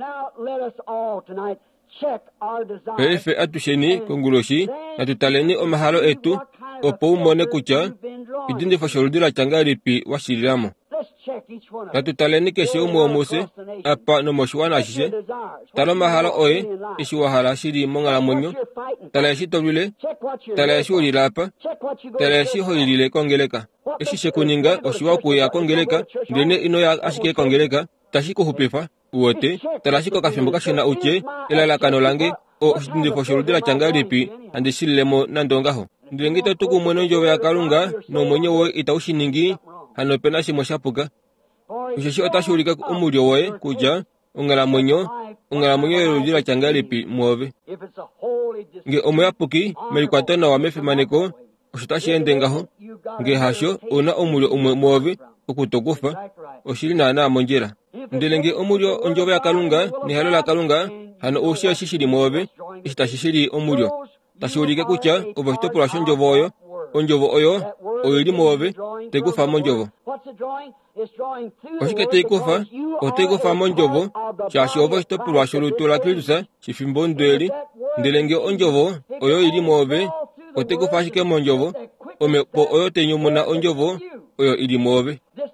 Speaker 1: peife atusheni konguloshi na tutaleni omahalo etu opo umone kucha idindi fasholudila changaripi washiriramo na tutaleni keshe umuomuse apa nomoshuwana ashishe talo mahala oe ishi wahala shiri mongala monyo tala ishi tolule tala ishi ulilapa tala ishi hoilile kongeleka ishi shekuninga oshiwa kuya kongeleka ndene ino ya ashike kongeleka tashiko hupefa uote tala shiko kafimbo kashena uche ilala kanolange o shitindi fosholudila changaripi andishilemo nandongaho ndilengita tuku mweno njowe ya kalunga no mwenye woe itaushiningi hanopena shimo shapuka usheshi otashulika umulio woe kuja ungala mwenyo ungala mwenyo yeludila changalipi muove nge omuyapuki melikwatona wa mefi maneko oshitashi endengaho nge hasho una umulio umwe muove ukutokufa oshili na na monjera ndelenge umulio onjove ya kalunga ni halo la kalunga hano ushia shishiri muove ishitashishiri umulio tashulike kucha ubashitopula shonjovo oyo onjovo oyo oyili muove tekufa monjovo oshike teikufa oteikufa monjovo shashi ovo shitopulwa shulutula kilusa shifimbo ndweli ndelenge onjovo oyo ili muove otekufa shike monjovo omepo oyo tenyumuna onjovo oyo ili muove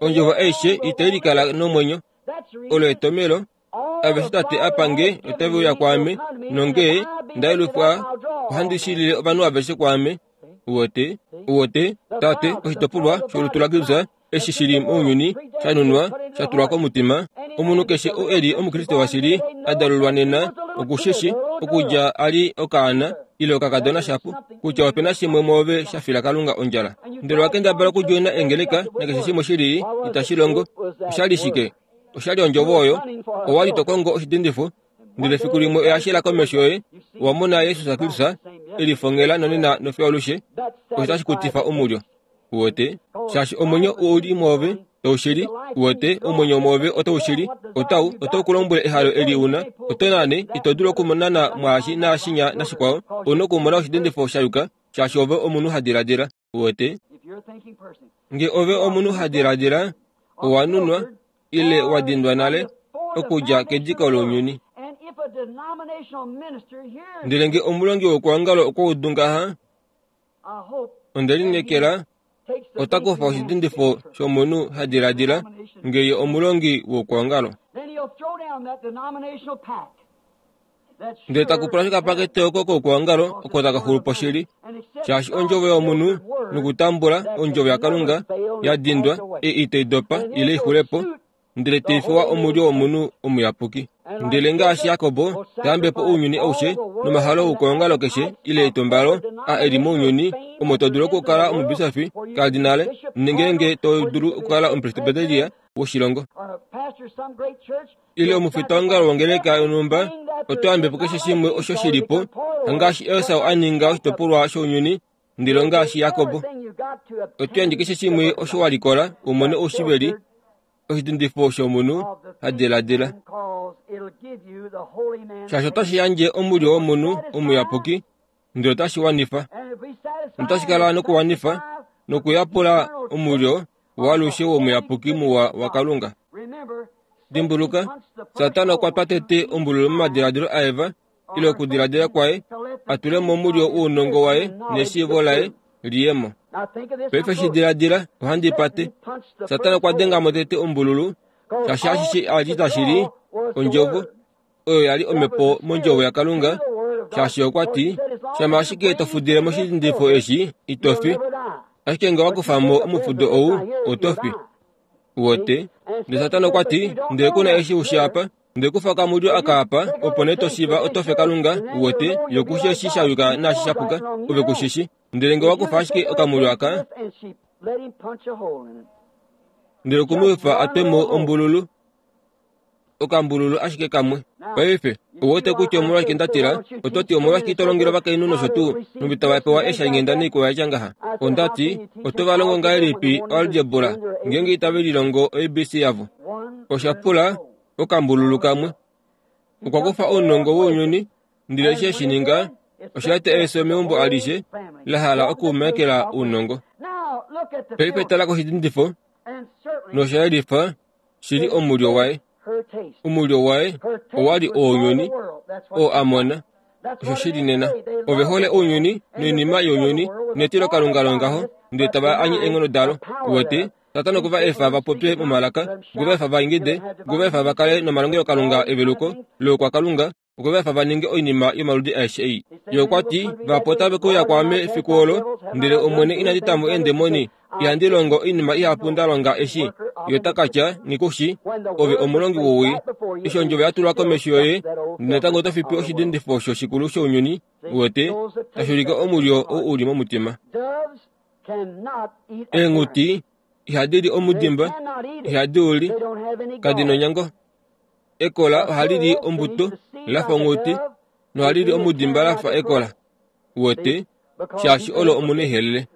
Speaker 1: onjova eshe itairikala nomwenyo olo etomelo avesitate apange otevuya kwame nonge ndailufwa ohandishilile ovanu aveshe kwame uwote uwote tate ohitopulwa sholutulagibza eshi shili muunyuni shanunwa shatulwako mutima omunu keshe o eli omukristo washili adalulwa nena okusheshi okuja ali okaana ile okakadona shapu kutya opena shimwe move shafila Kalunga onjala ndelo wakendabala kujona engeleka nekeshe shimwe shili itashilongo oshalishike oshali onjovo oyo owali tokongo oshidindifo ndile fiku limwe eyashela komesho ye wamona Yesu sakilisa ilifongela nonena nofya olushe ositashikutifa omulyo uwote shashi omwenyo uli move oshili uwote omwenyo move otoushili otau otoukulombwela ehalo eliuna otonane itodula okumonana mwashi nashinya nashikwao ono okumona oshidindifo shayuka shashi ove omunu hadiladila uwote nge ove omunu hadiladila owanunwa ile wadindwa nale okuja kedika olonyuni ndilenge omulongi wokuangalo okuudungaha ondelinekela otakufa oshidindifo shomunu hadiladila ngeye omulongi wokuangalo nde takupulashika pakete oko kokuangalo oko takahulupo shili shashi onjovo yomunu nukutambula onjovo ya Kalunga yadindwa e iteidopa ile ihulepo ndile teifiwa omulyo womunu omuyapuki ndile ngaashi Yakobo tambepo uunyuni aushe nomahalo wokuangalo keshe ile itombalo a eli muunyuni omo todulu okukala omubisafi kardinale nengenge todulu okukala omupresbiteria woshilongo ile omufita wangalo wongeleka yonumba otwambepo keshe shimwe osho shilipo ngaashi Esau aninga oshitopolwa shounyuni ndilo ngaashi Yakobo otwanje keshe shimwe osho walikola umone oshibeli oshidindifo shomunu hadiladila shashi otashiyanje omulyo womunu omuyapuki ndilo otashiwanifa otashikala nokuwanifa nokuyapula omulyo walushe womuyapuki muwa wa Kalunga dimbuluka Satana okwapatete ombululu mumadiladilo a Eva ile okudiladila kwaye atulemo omulyo uunongo waye neshivo laye liyemo pefe shidiladila ohandipate Satana okwadengamo tete ombululu shashi ashishi ajita shili onjovo oyo yali omepo monjovo ya Kalunga shashi okwati shama ashike tofudile moshidindifo eshi itofi ashike nga wakufamo omufudo owu otofi uwote nde Satana okwati nde kuna eshi ushapa nde kufa kamulyo akapa opone toshiva otofe Kalunga uwote yokushe shishayuka nashishapuka ube kushishi ndele nga wakufa ashike okamulyo aka ndele kumufa atemo ombululu okambululu ashike kamwe paife uwote kutya omulwa shikendatila ototi omulwa shikitolongela bakainu noshotu nubitawapewa esha ingenda niiko yajangaha ondati otovalongo ngaelipi aljebula ngenge itavililongo A B C yavo oshapula okambululu kamwe okwakufa onongo wonyuni ndile sheshininga oshilate ese meumbo alishe lahala okumekela unongo paife tala koshidindifo noshaelifa shili omulyo waye omulyo waye owali oonyuni o amona osho shili nena ovehole oonyuni nenima yonyuni netilo kalungalongaho nde taba anyi engono dalo uwote Satana kuva efa vapopye mumalaka kuva efa vaingide kuva efa vakale nomalongelo Kalunga eveluko lokwa Kalunga kuva efa vaninge oinima yomaludi aishei yokwati vapota bekuya kwame fikuolo ndile omwene inaditamu endemoni yandilongo inima ihapundalonga eshi yotakacha nikushi ove omulongi wowi isho njove yatulwako mesho yoye netango tofipi oshidindifo sho shikulu shounyuni uwote tashulika omulyo uuli momutima enguti ihadili omudimba ihadiuli kadino nyango ekola ohalili ombuto lafa nguti nohalili omudimba lafa ekola uwote shashi olo omunehelele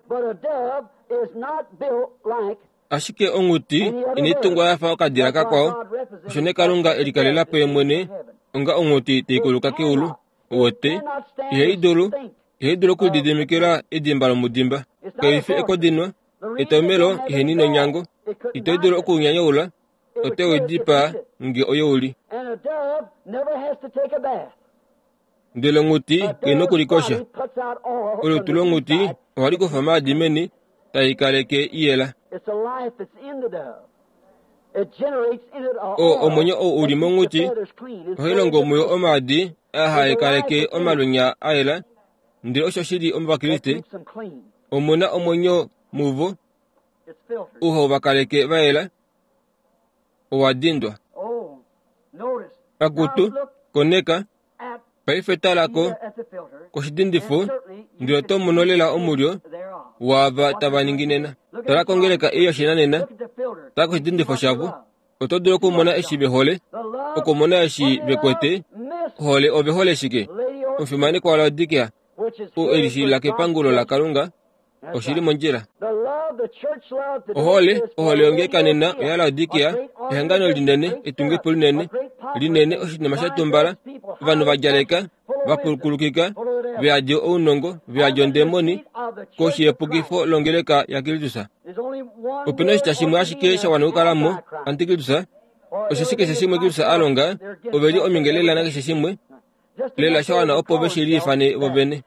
Speaker 1: ashike onguti initungwa yafa okadila kakwao oshone Kalunga elikalela pe mwene onga onguti teikuluka keulu uwote iheidulu iheidulu kudidimikila idimba lomudimba kaifi ekodinwa etomelo ihenino nyango itoidulu okunyanyula otewedipa nge oyouli ndilo nguti keno kulikosha olutulo nguti ohali kufa maadi meni taikaleke iyela o omonyo o ulimo nguti ohilongo muyo omadi aha ekaleke omalunya aela ndi osho shili omubakiliste omuna omonyo muvo uho bakaleke baela owadindwa akutu koneka paifetalako koshidindifo ndio tomunolela omulyo wava tabaninginena talakongeleka iyo shinanena tako shidindifo shavu otodula okumona eshi behole okumona eshi bekwete hole obehole shike ofimani kwa Laodikia u elishi la kepangulo la Kalunga oshili monjira ohole ohole ongekanena ya Laodikia ehangano linene etungepo linene linene oshinema shatumbala vanhu vajaleka vapulukulukika vyadio ounongo vyadio ndemoni koshiyepukifo longeleka ya Kilitusa opena shitashimwe ashike shawanukalamo antikilitusa oshishike sheshimwe Kilitusa alonga oveli omingelela na sheshimwe lela shawana opo beshilifane bobene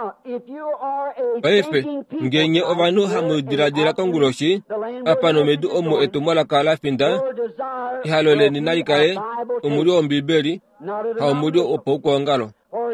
Speaker 1: paife ngenye ovanu hamudiradira konguloshi apano medu omo etumwala kala finda ihalole ninalikale omuli ombibeli ha omuli opo ukongalo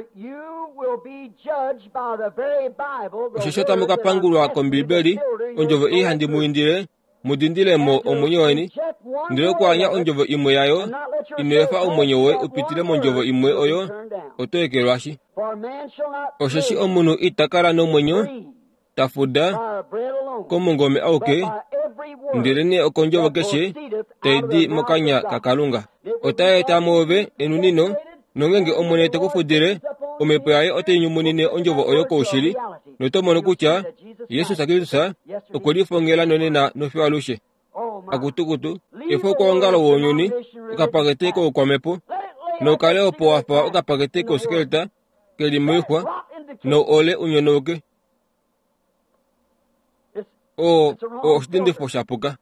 Speaker 1: oshishota mukapangulwa kombibeli onjovo ihandi muindile mudindilemo omunyoweni ndilo kwanya onjovo imwe yayo inefa omunyowe upitile monjovo imwe oyo otoekelwashi osheshi omunu itakala nomwenyo tafuda komongome auke ndirene okonjovo keshe taidi mokanya kakalunga otaeta move enunino nongenge omune tekufudile omepo yaye oteinyumunine onjovo oyo koushili notomono kutya Yesu sakilitusa okulifongela nonena nofiwalushe akutukutu efo koongalo wonyuni ukapaketeko ukwamepo nokale opo wafa ukapaketeko sikeleta kelimwihwa no ole unyonoke o o shidindifo shapuka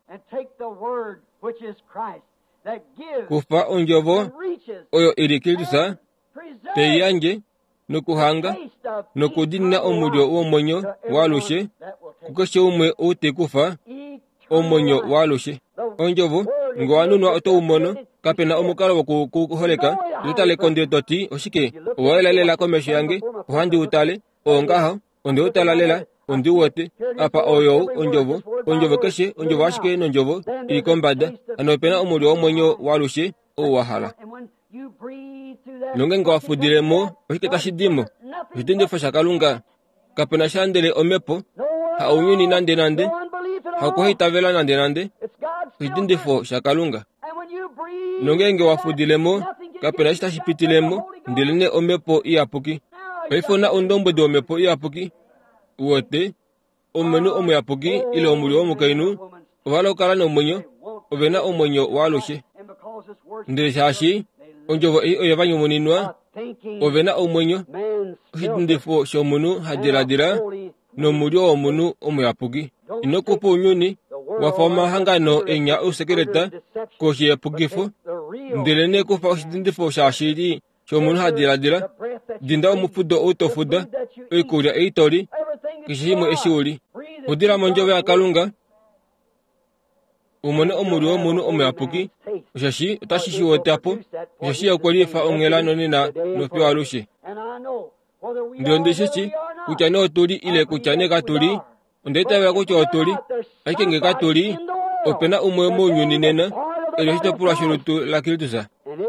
Speaker 1: kufa onjovo oyo ili Kilitusa teyanje nokuhanga nokudinina omulyo womwenyo walushe kukeshe umwe utekufa omwenyo walushe onjovo ngwanunwa otoumono kapena omukalo wokuholeka tutalekondile toti oshike owaelalela komesho yange ohandi utale ongaho ondi utalalela ondi wote apa oyo onjovo onjovo keshe onjovo ashike nonjovo ili kombada ano pena omulyo womwenyo walushe owahala nongenga wafudilemo oshike tashidimo oshidindifo shakalunga kapena shandele omepo ha unyuni nande nande ha kuhitavela nande nande oshidindifo shakalunga nongenge wafudilemo kapena shitashipitilemo ndilene omepo iyapuki paifona ondombo de omepo iyapuki wote omenu omuyapuki ile omuli omukainu ovala okala nomwenyo ovena omwenyo walushe ndile shashi onjovo iyi oyo vanyumuninwa ovena omwenyo oshidindifo shomunu hadiladila nomuli omunu omuyapuki inokupa unyuni wafa omahangano enya usekeleta koshiyepukifo ndilene kufa oshidindifo shashili shomunu hadiladila dinda omufudo utofuda oikulya eitoli kishimwe eshiuli udila monjovo ya Kalunga umone omuli womunu omuyapuki oshashi otashishiwotapo oshashi yakwalifa ongelano nina nofiwalushe ndio ndishishi kutya ne otuli ile kutya ne katuli ondetawela kutya otuli ashike nge katuli opena umwe munyuni nena elo shitopulwa sholutu la Kilitusa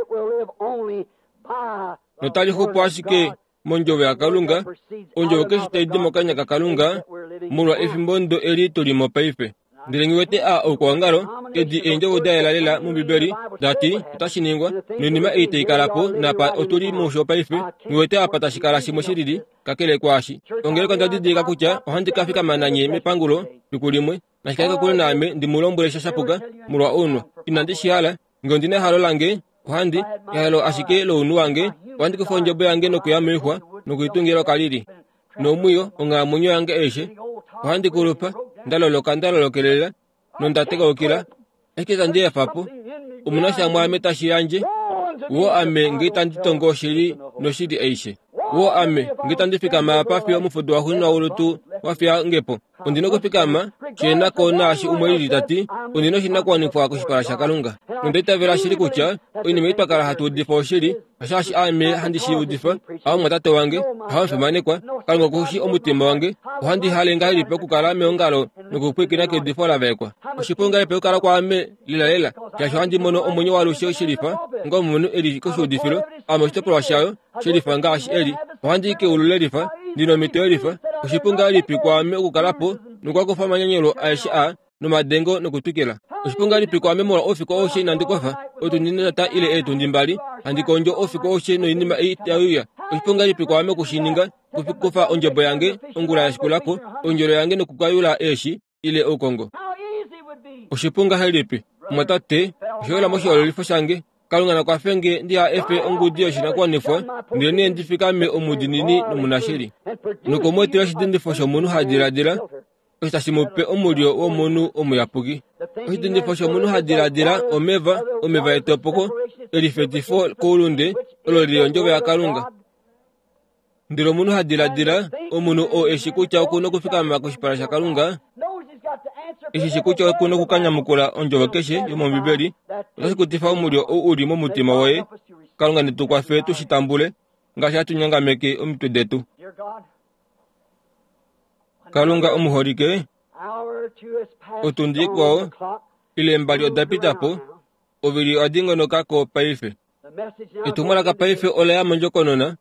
Speaker 1: notali hupo ashike monjovo ya Kalunga onjovo keshi taidi mokanya ka Kalunga mulwa efimbondo eli tulimo paife ndilengiwete a okongalo edi enjovo daelalela mubibeli dati tashiningwa nonima eiteikalapo napa otuli musho paife ngiwete apa tashikala shimwe shilili kakele kwashi ongele kondadidika kutya ohandi kafika mananye mepangulo likulimwe nashikaika kule name ndimulombwele shashapuka mulwa uno inandishihala ngondine halo lange ohandi yahalo ashike lo unu wange ohandi kufa onjovo yange nokuyamihwa nokuyitungila kalili nomwiyo ongamunyo yange eshe ohandi kulupa ndaloloka ndalolokelela nondategaukila ekeza ndiyefapo umunasha mwame tashiyanje wo ame ngitanditongo shili noshili eishe wo ame ngitandifika mapa fio mufudu wahunu wa ulutu wafia ngepo ondino kufikama shena kona shi umweli tati unino shina kwa nifu akushipara shakalunga nundeta vera shiri kucha ini meitwa kala hatu udifa shiri ashashi ame handi shi udifa au matata wange hawa mfimane kwa kalunga kuhushi omutima wange uhandi hale nga hili peku kala me ongalo nukukwikina ke udifa la vekwa ushipunga peku kala kwa ame lila lela jasho handi mono omunyo walu shio shirifa nga omunu eri kushu udifilo ama ushtopro wa shayo shirifa nga ashi eri uhandi ke ulule rifa dino mito rifa ushipunga lipi kwa ame ukukalapo nukwa kufama nyanyelo aishi a numadengo nukutukila ushipunga lipi kwa ame mola ofiko oshe nandikofa otu nina ta ile etu ndimbali andikonjo ofiko oshe no inima itawia ushipunga lipi kwa ame kushininga kufa onjebo yange ongula ya shikulako onjolo yange nukukayula eshi ile okongo ushipunga halipi umatate ushola moshi ololifo shange kalunga na kwa fenge ndia efe ongudio shinakuwa nifo ndio ni ndifika me omudinini numunashiri nuko mote wa shidindi fosho munu hadiradira ostasimupe omulio wo munu omuyapugi shidindi fosho munu hadiradira omeva omeva etopoko elifetifo kolunde ololio njobe ya kalunga ndiro munu hadiradira omunu o eshikucha okuno kufika makushipara sha kalunga ishikucha okuno kukanya mukula onjobe keshe yomo bibeli osikutifa omulio o uli mo mutima wae kalunga nitukwafe tushitambule ngashi atunyangameke omitwe detu kalunga omuholike otundikwawo ile mbali odapitapo ovili odingonokako paife etumolaka paife oleya monjokonona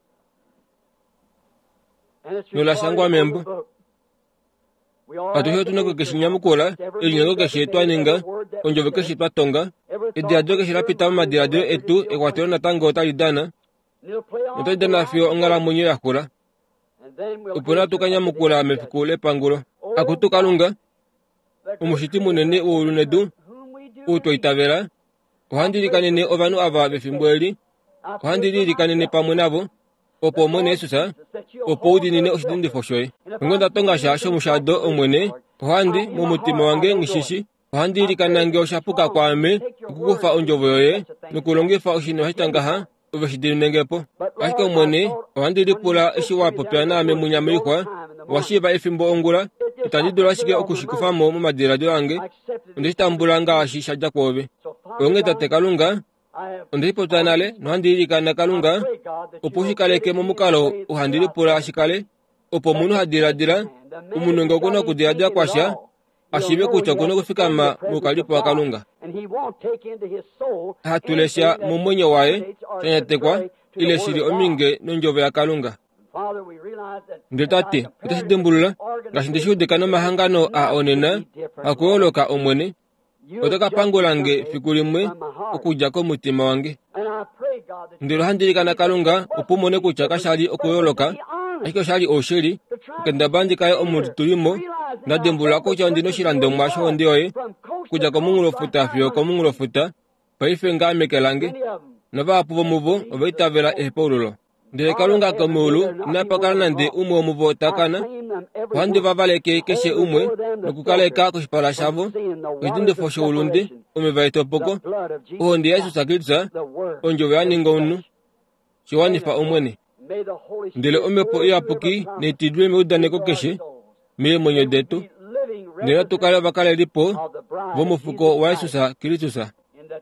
Speaker 1: nolashangwa membo atuhe tunako keshinyamukula elinyango keshe twaninga onjobe keshe twatonga ediadyo keshe lapita madiradyo etu ekwatelo natango otalidana otalidana fio ongala munyo yakula upuna tukanyamukula mefikule pangulo akutu kalunga umushiti munene uulunedu utwaitavela uhandilikanene ovanu ava befimbweli uhandilikanene pamwe navo opo omone esusa opo udinine oshitindifo shoye ngonda tongasha shomushado omwene uhandi mumutima wange ngishishi uhandilikanange oshapuka kwame ukukufa onjovo yoye nukulongefa oshino hashitangaha uveshidinengepo ashike omwene uhandilipula eshiwapo pyaname munyamihwa washiva efimbo ongula itandidula shike okushikufamo mumadiradio yange ondeshitambula ngaashi shaja kwove onge tate kalunga ondeshipotanale nohandilikana kalunga opo shikaleke momukalo uhandilipula ashikale opo munu hadiradira umunonge okuna okudiradira kwasha ashibe kutya okuna kufikama mukalipo wa kalunga hatulesha mumwenyo waye shanyatekwa ile shiri ominge nonjobe ya kalunga ndetate utashidembulula ngashi ndeshihudekana mahangano a onena akuyoloka omwene otakapangulange fikulimwe okujako mutima wange ndilo handilikana kalunga opumone kutya kashali okuyoloka ashike shali osheli ukendabandikaye omuntu tulimo ndadembulula kutya ndino shilandomwa shondiyoye kuja komungulofuta fyo komungulofuta paife ngamekelange navaapuvo muvo ovaitavela ehepolulo ndele kalunga komulu napakala nande umwe omuvo takana wandi vavaleke keshe umwe nokukaleka kushipala shavo oshitindifo shoulundi omevaitopoko uhondi yesu sakilisa onjobe yaninga unu shiwanifa omwene ndele omepo iyapuki netidwe meudaneko keshe meye mwenye detu ndela tukale vakale lipo vomufuko wa yesusa kilitusa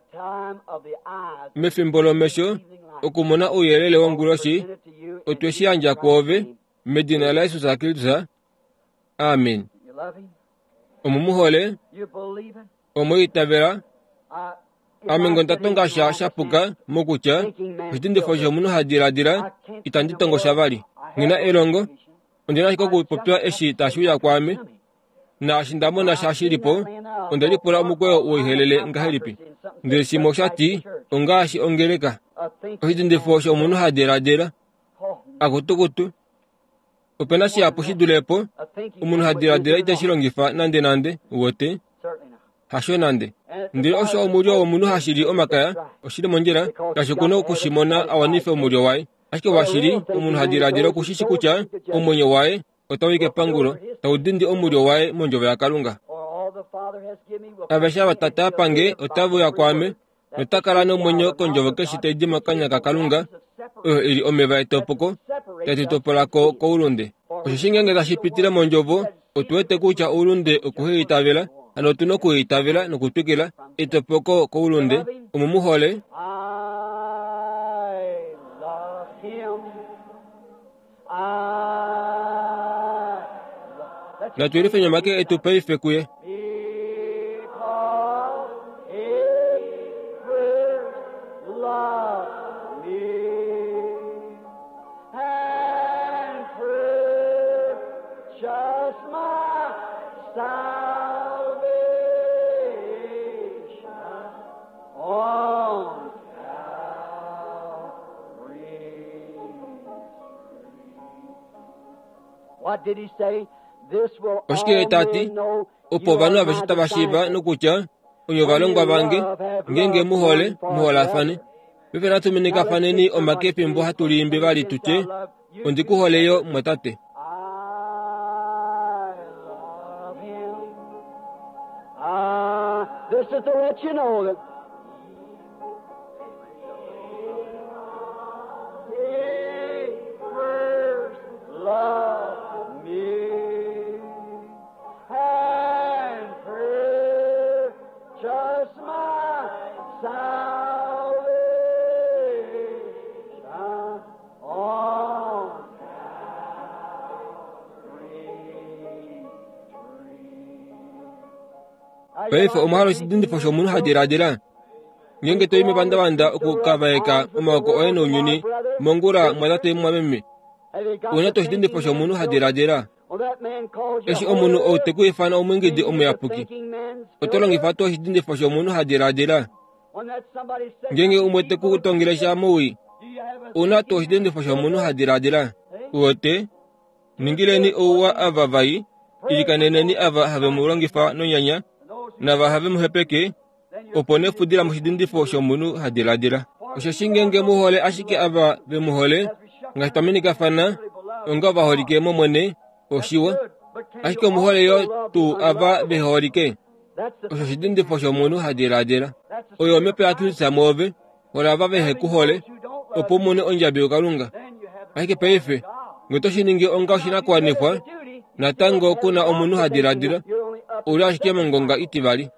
Speaker 1: mefimbolo mesho okumona uyelele wonguloshi otweshiyanja kwove medina la yesusa kilitusa amen omumuhole omuyitavela amengo ntatongasha shapuka mokucha oshitindifo shomunu hadiradira itanditongosha vali ngina elongo ondina shiko kupopya eshi tashuya kwame na shindamona shashilipo ondalipula omukweyo uihelele ngahelipi ndele shimo shati ongashi ongeleka oshitindifo shomunu hadiradira akutukutu opena shiyapo shidulepo omunu hadiradira itashilongifa nande nande wote hasho nande ndile osho omulio omunu hashili omakaya oshili monjela kasho kuno kushimona awanife omulio wae ashike washili omunu hadiradira kushishi kutya omwenyo wae otawike pangulo tawudindi omulio wae monjove ya kalunga avesha batata apange otavuya kwame notakala nomwenyo konjove keshi taidima kanyaka kalunga oyo ili omeva etopoko tatitopolako koulunde osho shingenge tashipitile monjovo otuete kucha ulunde okuhe itavela ano tuno ku itavela no kutukela itopoko ko ulunde umumuhole
Speaker 2: I love him. I love
Speaker 1: na tuilife nyamake etupe ifekuye
Speaker 2: because he first loved me and purchased my salvation on Calvary. What did he say? This will
Speaker 1: Oshike
Speaker 2: all
Speaker 1: etati
Speaker 2: men know
Speaker 1: upo
Speaker 2: you
Speaker 1: banu
Speaker 2: are
Speaker 1: abashita
Speaker 2: my
Speaker 1: bashiba
Speaker 2: disciples.
Speaker 1: no kucha unyovalongwa bange ngenge muhole muhola afane bife natuminika faneni omakepi mbo hatulimbe bali tuche ondikuholeyo mwatate
Speaker 2: I love him. Ah, this is to let you know that he first loved me and purchased my salvation on
Speaker 1: Paifa umaro sidindi fosho munu hadirajira ngenge toime banda banda ukukavaeka umako oeno nyuni mongura mwatate mwamemi una to sidindi fosho munu hadirajira eshi omunu oteku ifana omwingidi omuyapuki otolongi ifato sidindi fosho munu hadirajira ngenge umweteku utongiresha muwi una to sidindi fosho munu hadirajira uote ningileni uwa avavai ijikaneneni ava have murongifa nonyanya na bahave muhepeke opone fudira mushidindi fosho munu hadiradira ushashingenge muhole ashike aba be muhole ngatamini kafana onga bahorike momone oshiwa ashike muhole yo tu aba be horike ushashidindi fosho munu hadiradira oyo mepe atu samove wala aba be hekuhole opomone onjabe okalunga ashike peife ngotoshininge onga oshina kwanifwa na tango kuna omunu hadiradira ura ashike mongonga itibali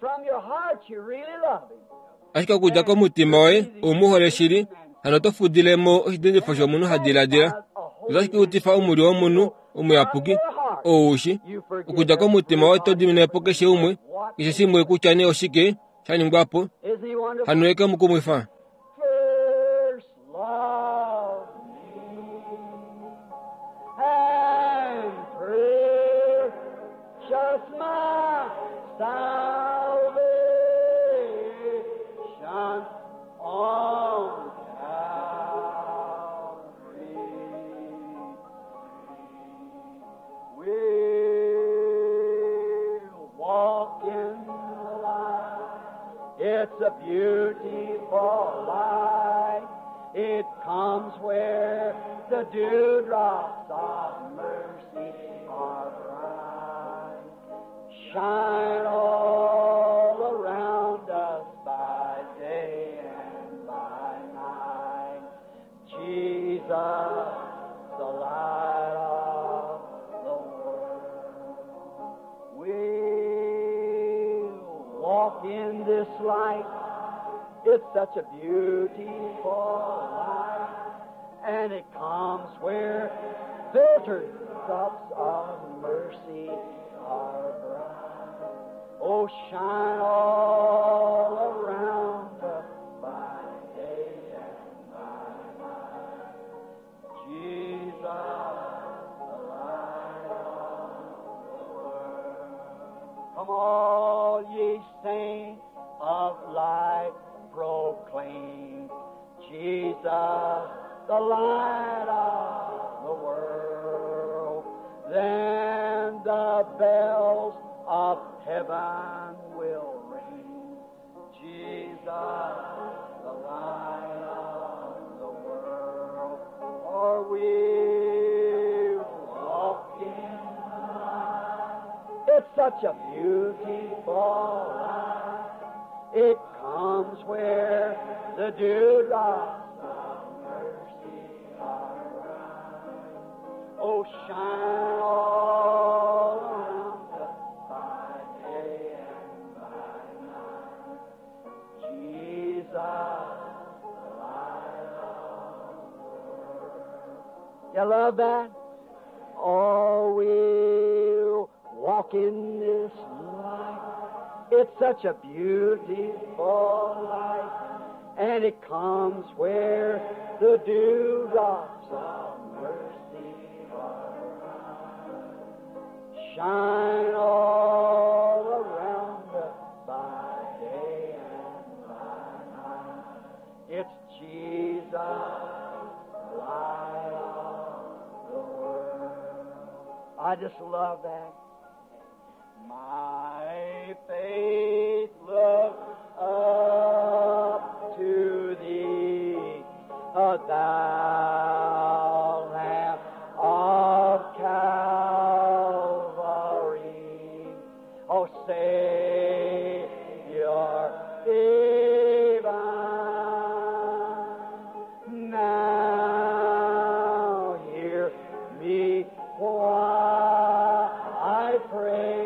Speaker 1: ashike kuja ko mutima we umuhole shiri hano tofudilemo oshidindi fosho munu hadiradira uzashike utifa umuri wo munu umuyapuki oushi ukuja ko mutima we todimine pokeshe umwe ishe simwe kuchane oshike shani ngwapo hano eke mukumwifa
Speaker 2: Salvation on Calvary. We'll walk in the light. It's a beautiful light. It comes where the dewdrops of mercy are bright. Shine all around us by day and by night. Jesus, the light of the world. We'll walk in this light. It's such a beautiful light. And it comes where filtered drops of mercy are bright. Oh, shine all around us by day and by night. Jesus, the light of the world. Come all ye saints of light, proclaim Jesus, the light of the world. Then the bells of heaven will ring. Jesus, the light of the world. For we walk in the light. It's such a beautiful light. It comes where the dewdrops of mercy are bright. Oh, shine all You love that? Oh, we'll walk in this light. It's such a beautiful light, and it comes where the dewdrops of mercy shine all around us by day and by night. It's Jesus, light of the world. I just love that. My faith looks up to Thee, O Thou Lamb of Calvary, O Savior divine. Now hear me while I pray.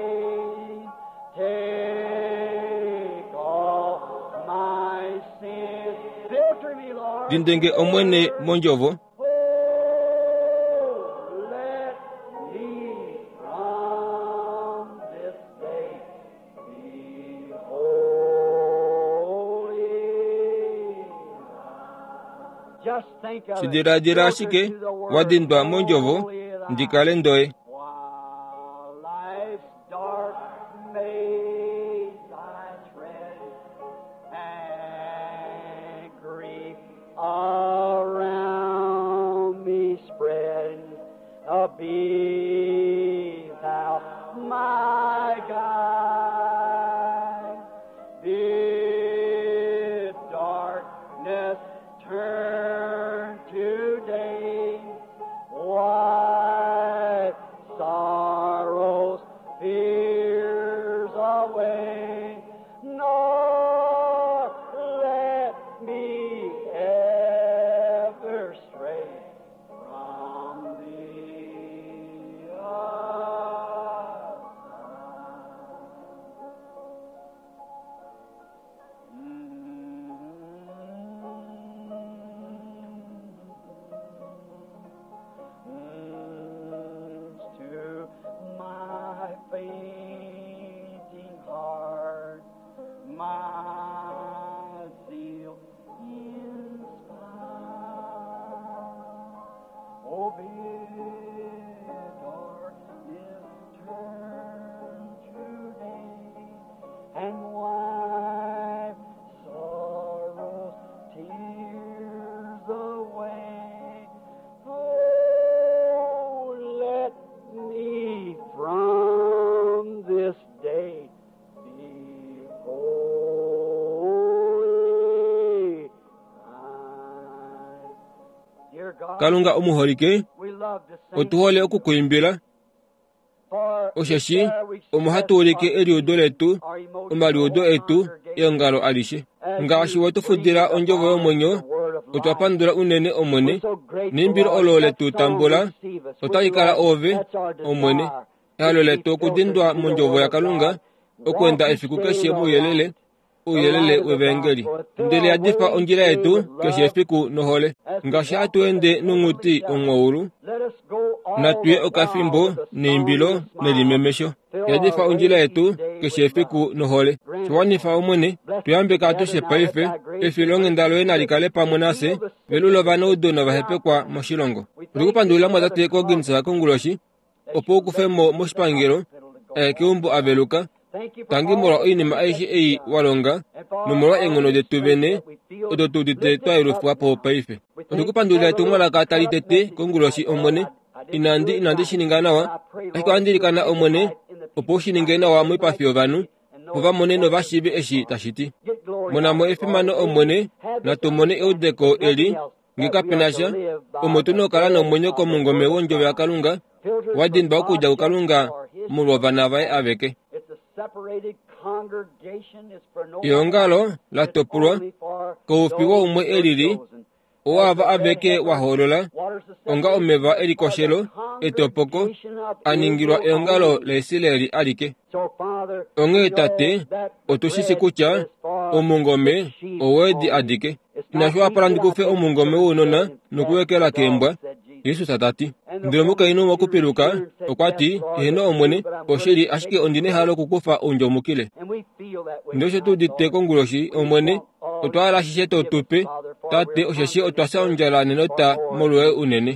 Speaker 2: Take all my sins. Filter me, Lord.
Speaker 1: Dindenge omwene monjovo.
Speaker 2: Oh, let me from this day be holy. Just think of it.
Speaker 1: Sidira dira shike wadindwa monjovo ndikale ndoe.
Speaker 2: While life's dark maze I tread, and grief around me spread, uh, be Thou my guide. Bid darkness turn to day, wipe sorrows, fears away, nor let me ever stray from Thee. To my fainting heart, my zeal inspire. Oh, bid darkness turn to day, and wipe sorrow's tears away. Oh, let me from this day be holy. Dear God,
Speaker 1: Kalunga omuholike
Speaker 2: we love to sing.
Speaker 1: otuhole okukuimbila
Speaker 2: For
Speaker 1: oshashi
Speaker 2: there we
Speaker 1: omuhatulike eriodo letu
Speaker 2: our emotional
Speaker 1: omaliodo etu
Speaker 2: congregation
Speaker 1: yongalo alishe ngaashi watufudila onjovo yomwenyo otwapandula unene omwene nimbilo olo letu tambula otayikala ove omwene ehalo letu okudindwa monjovo ya Kalunga okwenda efiku keshe buyelele uyelele wevengeli ndele yadifa onjila yetu keshe efiku nohole ngaashi atuende nung'uti ong'oulu natuye okafimbo nimbilo nelimemesho yadifa onjila yetu keshe efiku nohole shiwanifa omwene tuyambe katushe paife efilonge ndalo ena likale pamwe nase velulova noudono vahepekwa moshilongo ulikupandulila mwatatu yekoginisa konguloshi opo ukufemo moshipangelo ekeumbu aveluka tangi molwa oinima aishi eyi walonga nomolwa eng'ono dyetu bene odo tudite twayilufuapo paife olikupandulila etu mwalaka talitete konguloshi omwene inandi inandi shininga nawa ahika andilikana omwene opo ushininge nawa mwipathio vanu po vamone novashive eshi tashiti monamo efimano omwene natumone eudeko eli ngikapenasha omo tunokala nomwenyo komungome wonjove ya Kalunga wadindwa okuja ku Kalunga mulwa vana vae aveke yongalo latopulwa koufi woumwe elili owava aveke waholola onga omeva elikoshelo etopoko aningilwa eongalo lesileli alike onge tate otushisi kutya omungome owedi adike inashwa apala ndikufe omungome wunona nukuwekela kembwa Yesu satati ndilo muka inu wakupiruka okwati iheno omwene osheri ashike ondine halo kukufa onjomukile ndosho tudite konguloshi omwene otwala shisheto otupe tate osheshi otwasa onjala nenota molwe unene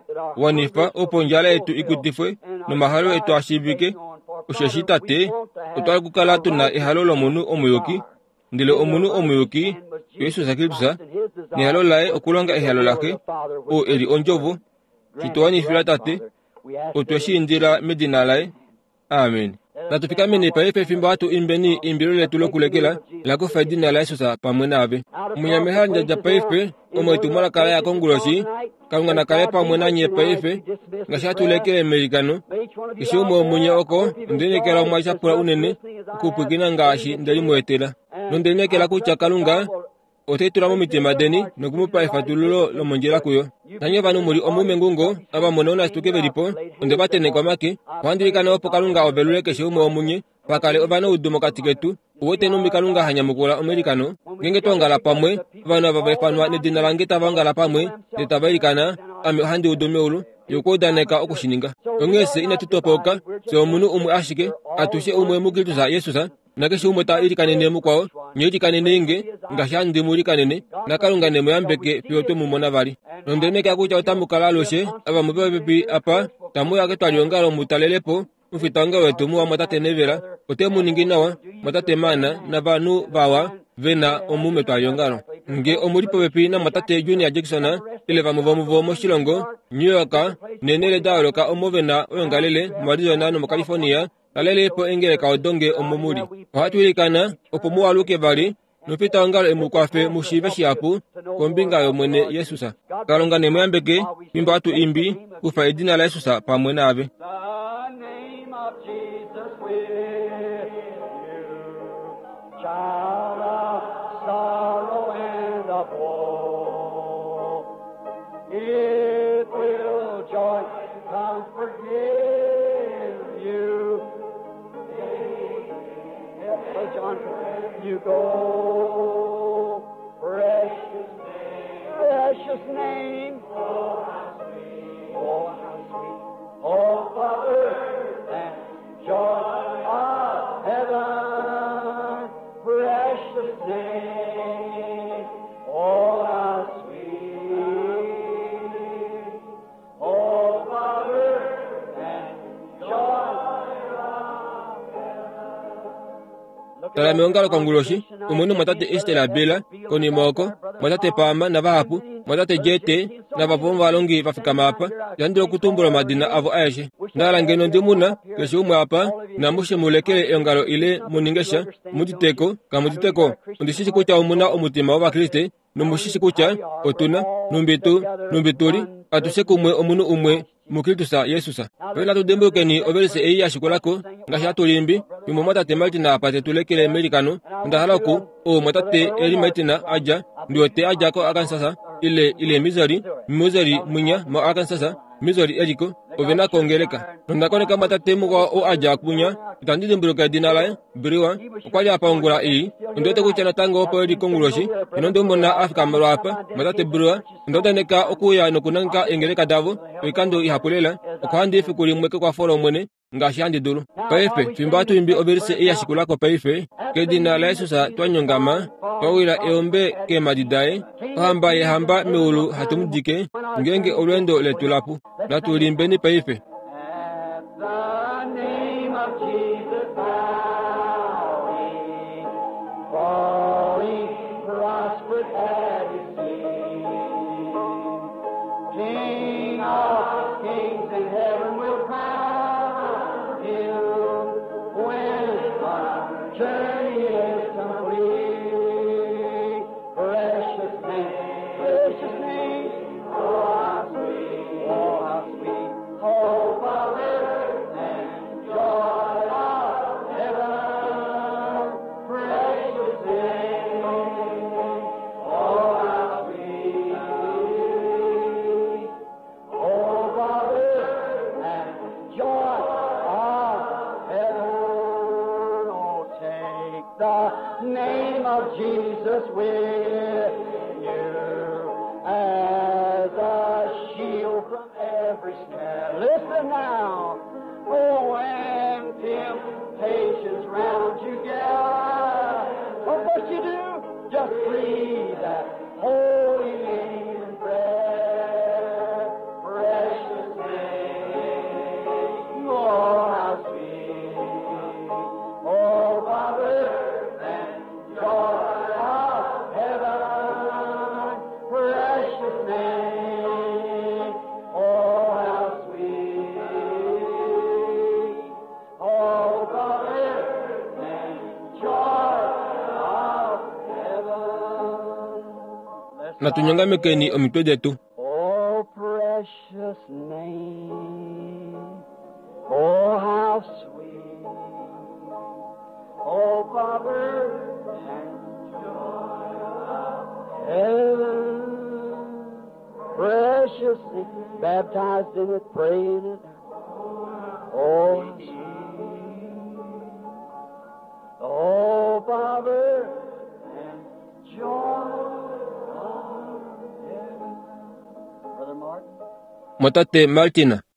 Speaker 1: wanifa opo njala etu ikutifwe nomahalo etu ashibike osheshi tate otwala kukala tuna ihalo lomunu omuyuki ndile omunu omuyuki Yesu sakiltusa ni halo lae okulonga ihalo lake o eri onjovu chitwani fila tate otweshindira medina lae amen natufika mene paefe fimba watu imbeni imbirole tulokulekela lako faidina la Yesusa pamwe nabe munyameha njaja paefe omwetu mwana kala ya konguloshi kalunga na kale pamwe na nye paefe ngashatulekele amerikano ishi umo munye oko ndenekela umwaisha pula unene kupwikina ngashi ndali mwetela nondenekela kucha kalunga otetula mu mitima deni nokumupa efatululo lomonjela kuyo tanye vanu muri omume ngungo aba monona stuke beripo onde batene kwa maki wandilika na opo kalunga obelule keshe umo omunye pakale obana udumo katiketu uwote numbi kalunga hanyamukula amerikano ngenge tongala pamwe vanu ababefanwa ne dina langeta vangala pamwe netabaikana ame handi udume ulu yokodaneka okushininga ongese ina tutopoka so omunu umwe ashike atushe umwe mugiltusa Yesusa nakeshe umwe ta irikanene mukwao nyirikanene inge ngashandi murikanene nakalunga nemo yambeke piyoto mumona bali nondeneka akucha otamukala loshe aba mubebebi apa tamu yake twaliongalo mutalelepo mufitanga wetu muwa matate nevera otemu ninginawa matate mana na banu bawa vena omume twaliongalo nge omuripo bepi na matate Junior Jacksona ileva muvo muvo moshilongo New York nenele dawloka omovena oyongalele mu Arizona no mu California alele po engele ka odonge omumuri watulikana opo muwaluke bali nupita ongalo emukwafe mushive shiapu kombinga yomwene Yesusa kalonga nemo yambeke mimba watu imbi kufa edina la Yesusa pamwe nabe
Speaker 2: It will joy, comfort, give you. Hey, John, you go, precious name, precious name. Oh, how sweet, oh, how sweet, oh, Father, and joy of heaven, precious name, oh, how sweet.
Speaker 1: tala meongalo konguloshi umunu matate Estela Bela koni moko matate Pama na vahapu matate Jete na vapomva alongi vafika mapa yandiro kutumbula madina avo aishe ndala ngeno ndimuna kesho umwe apa na mushe mulekele eongalo ile muningesha mutiteko kamutiteko undishishi kucha umuna omutima wa Kriste numushishi kucha otuna numbitu numbituri atuse kumwe omunu umwe mukiltusa Yesusa wela tudembukeni obelese eyi ashikolako ngashi atulimbi yumo matate Martina apate tulekele amerikano ndahalaku o matate eri Martina aja ndiote aja ko akansasa ile ile mizari mizari munya ma akansasa mizari eriko ovena kongeleka ndakoneka matate muko o aja kunya tandide mburuka dinala biriwa kwaja apangula e ndote kuchana tango opo eri konguloshi inondo mona Afrika marapa matate biriwa ndote neka okuya nokunanka engeleka davo ikando ihakulela okwandi fikuri mweke kwa foro mwene ngashi andi dulu paife fimbatu imbi oberise iya shikulako paife kedina la Yesusa twanyongama kwawila eombe ke madidae hamba ye hamba meulu hatumdike ngenge olwendo letulapu natulimbeni paife Jesus with you as a shield from
Speaker 2: Listen now. Oh, when temptations round you gather, oh, what you do? Just breathe that holy name in prayer. Precious name. Oh, how sweet. Oh, Father, and joy of heaven. Precious name. Oh, how sweet. Oh, Father, and joy of heaven.
Speaker 1: Na tunyangamekeni omitwe detu.
Speaker 2: Oh, precious name. Oh, how sweet. Oh, Father, and joy of heaven. Precious name. Baptized in it, praying it. Oh, how sweet. Oh, Father, and joy of heaven. Brother Martin?
Speaker 1: Matate Martina.